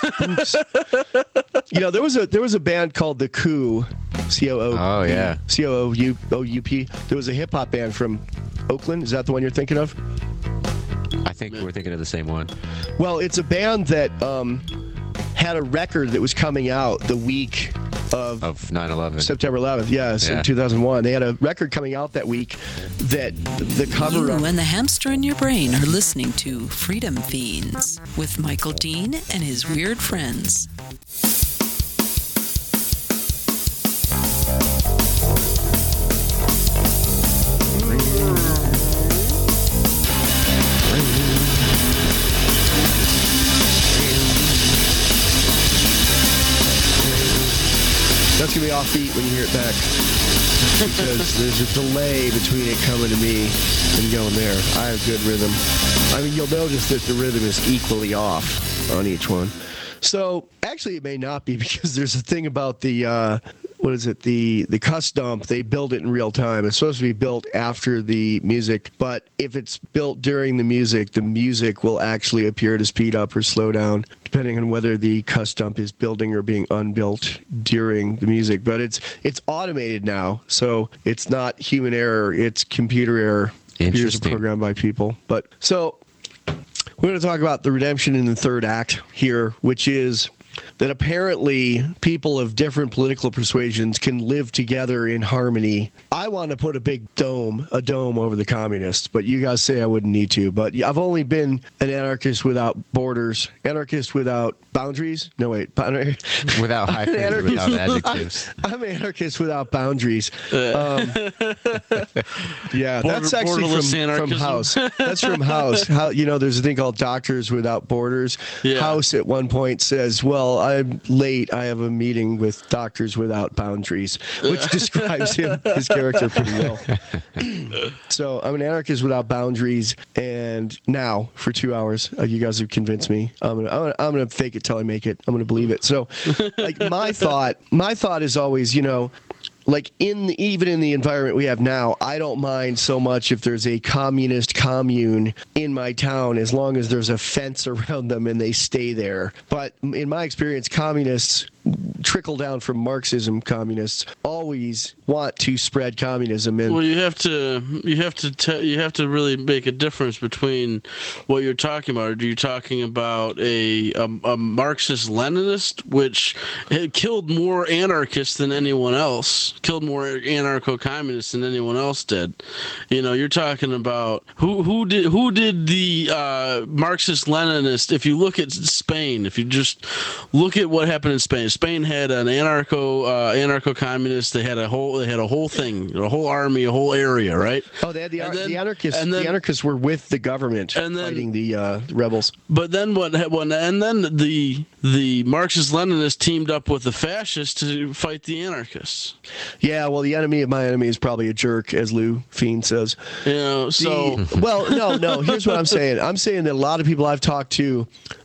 You know, there was a there was a band called the Coup, C O O. Oh, yeah. C O O U O U P. There was a hip hop band from Oakland. Is that the one you're thinking of? I think we're thinking of the same one. Well, it's a band that um, had a record that was coming out the week of Of nine eleven. September eleventh. Yes, Yeah. in two thousand one. They had a record coming out that week that the cover You of. and the hamster in your brain are listening to Freedom Fiends with Michael Dean and his weird friends. That's going to be offbeat when you hear it back. Because there's a delay between it coming to me and going there. I have good rhythm. I mean, you'll notice that the rhythm is equally off on each one. So, actually, it may not be because there's a thing about the, uh, what is it, the, the cuss dump. They build it in real time. It's supposed to be built after the music, but if it's built during the music, the music will actually appear to speed up or slow down, depending on whether the cuss dump is building or being unbuilt during the music. But it's it's automated now, so it's not human error, it's computer error. Computers are Interesting. programmed by people. But so we're going to talk about the redemption in the third act here, which is that apparently people of different political persuasions can live together in harmony. I want to put a big dome, a dome over the communists, but you guys say I wouldn't need to. But I've only been an anarchist without borders, anarchist without boundaries. No, wait. Without hyphens, or without adjectives. I'm an anarchist without boundaries. Um, yeah, that's Border- actually borderless from, from anarchism. House. That's from House. How, you know, there's a thing called Doctors Without Borders. Yeah. House at one point says, well, I'm late. I have a meeting with Doctors Without Boundaries, which describes him, his character pretty well. So I'm an anarchist without boundaries. And now, for two hours, uh, you guys have convinced me. I'm gonna, I'm gonna, I'm gonna fake it till I make it. I'm gonna believe it. So, like my thought, my thought is always, you know, like in the, even in the environment we have now, I don't mind so much if there's a communist commune in my town as long as there's a fence around them and they stay there. But in my experience, communists trickle down from Marxism. Communists always want to spread communism, and Well, you have to you have to te- you have to really make a difference between what you're talking about. Are you talking about a a, a Marxist-Leninist, which had killed more anarchists than anyone else, killed more anarcho-communists than anyone else did? You know, you're talking about who who did who did the uh, Marxist-Leninist? If you look at Spain, if you just look at what happened in Spain. Spain had an anarcho uh, anarcho-communist. They had a whole they had a whole thing, a whole army, a whole area, right? oh, they had the, And then- the anarchists. and then- the anarchists were with the government and then- fighting the uh, rebels. But then what? When and then the the Marxist-Leninists teamed up with the fascists to fight the anarchists. Yeah, well, the enemy of my enemy is probably a jerk, as Lou Fiend says. You know, so The- well, no, no. Here's what I'm saying. I'm saying that a lot of people I've talked to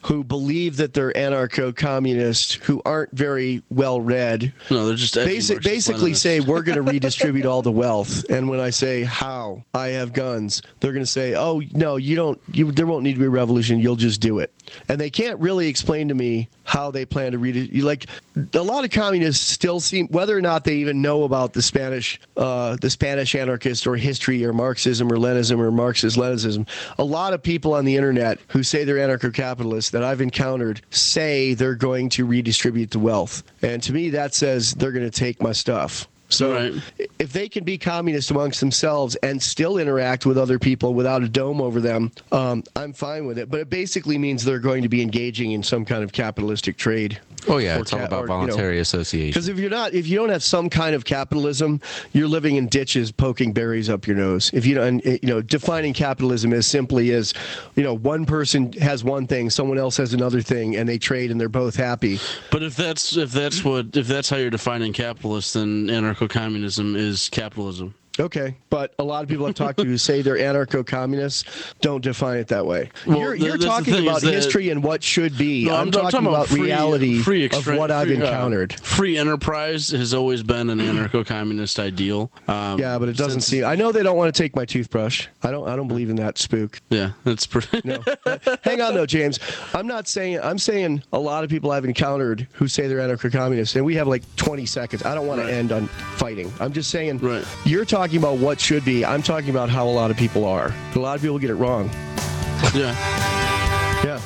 who believe that they're anarcho-communists, who aren't very well read. No, they're just edgy Basic, basically say we're going to redistribute all the wealth. And when I say how, I have guns, they're going to say, oh no, you don't. You there won't need to be a revolution. You'll just do it. And they can't really explain to me how they plan to read it. Like a lot of communists still seem, whether or not they even know about the Spanish, uh, the Spanish anarchist or history or Marxism or Leninism or Marxist-Leninism. A lot of people on the internet who say they're anarcho-capitalists that I've encountered say they're going to redistribute the wealth. And to me, that says they're going to take my stuff. So right. if they can be communist amongst themselves and still interact with other people without a dome over them, um, I'm fine with it. But it basically means they're going to be engaging in some kind of capitalistic trade. Oh yeah, Or it's all ca- about or, you know, voluntary association. Because if you're not, if you don't have some kind of capitalism, you're living in ditches, poking berries up your nose. If you don't, you know, defining capitalism as simply as, you know, one person has one thing, someone else has another thing, and they trade and they're both happy. But if that's if that's what if that's how you're defining capitalists, then anarcho-communism is capitalism. Okay, but a lot of people I've talked to who say they're anarcho-communists don't define it that way. Well, you're th- you're that's the talking thing about is that- history and what should be. No, I'm, talking, about, free, reality free of extra- what I've free, uh, encountered. free enterprise has always been an anarcho-communist ideal. Um, Yeah, but it doesn't since- seem. I know they don't want to take my toothbrush. I don't. I don't believe in that spook. Yeah, that's pretty. No. Hang on, though, James. I'm not saying. I'm saying a lot of people I've encountered who say they're anarcho-communists, and we have like twenty seconds. I don't want Right. to end on fighting. I'm just saying. Right. You're talking about what should be. I'm talking about how a lot of people are. A lot of people get it wrong. Yeah. Yeah.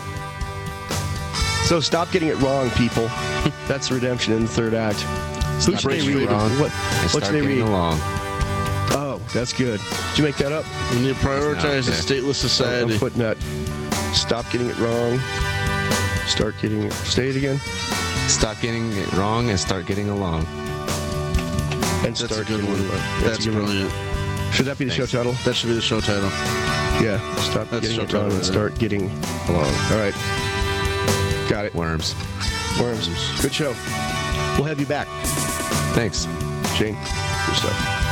So stop getting it wrong, people. That's redemption in the third act. Who should they read? wrong What, and what start should they getting read? along. Oh, that's good. Did you make that up? We need to prioritize a okay. stateless I'm society. putting that. Stop getting it wrong. Start getting it. Say it again. Stop getting it wrong and start getting along. And That's a start good getting one. it wrong. That's a good one. brilliant. Should that be the Thanks. show title? That should be the show title. Yeah. Stop That's getting show it wrong title, and yeah. start getting along. All right. Got it. Worms. Worms. Good show. We'll have you back, Thanks. Shane. Good stuff.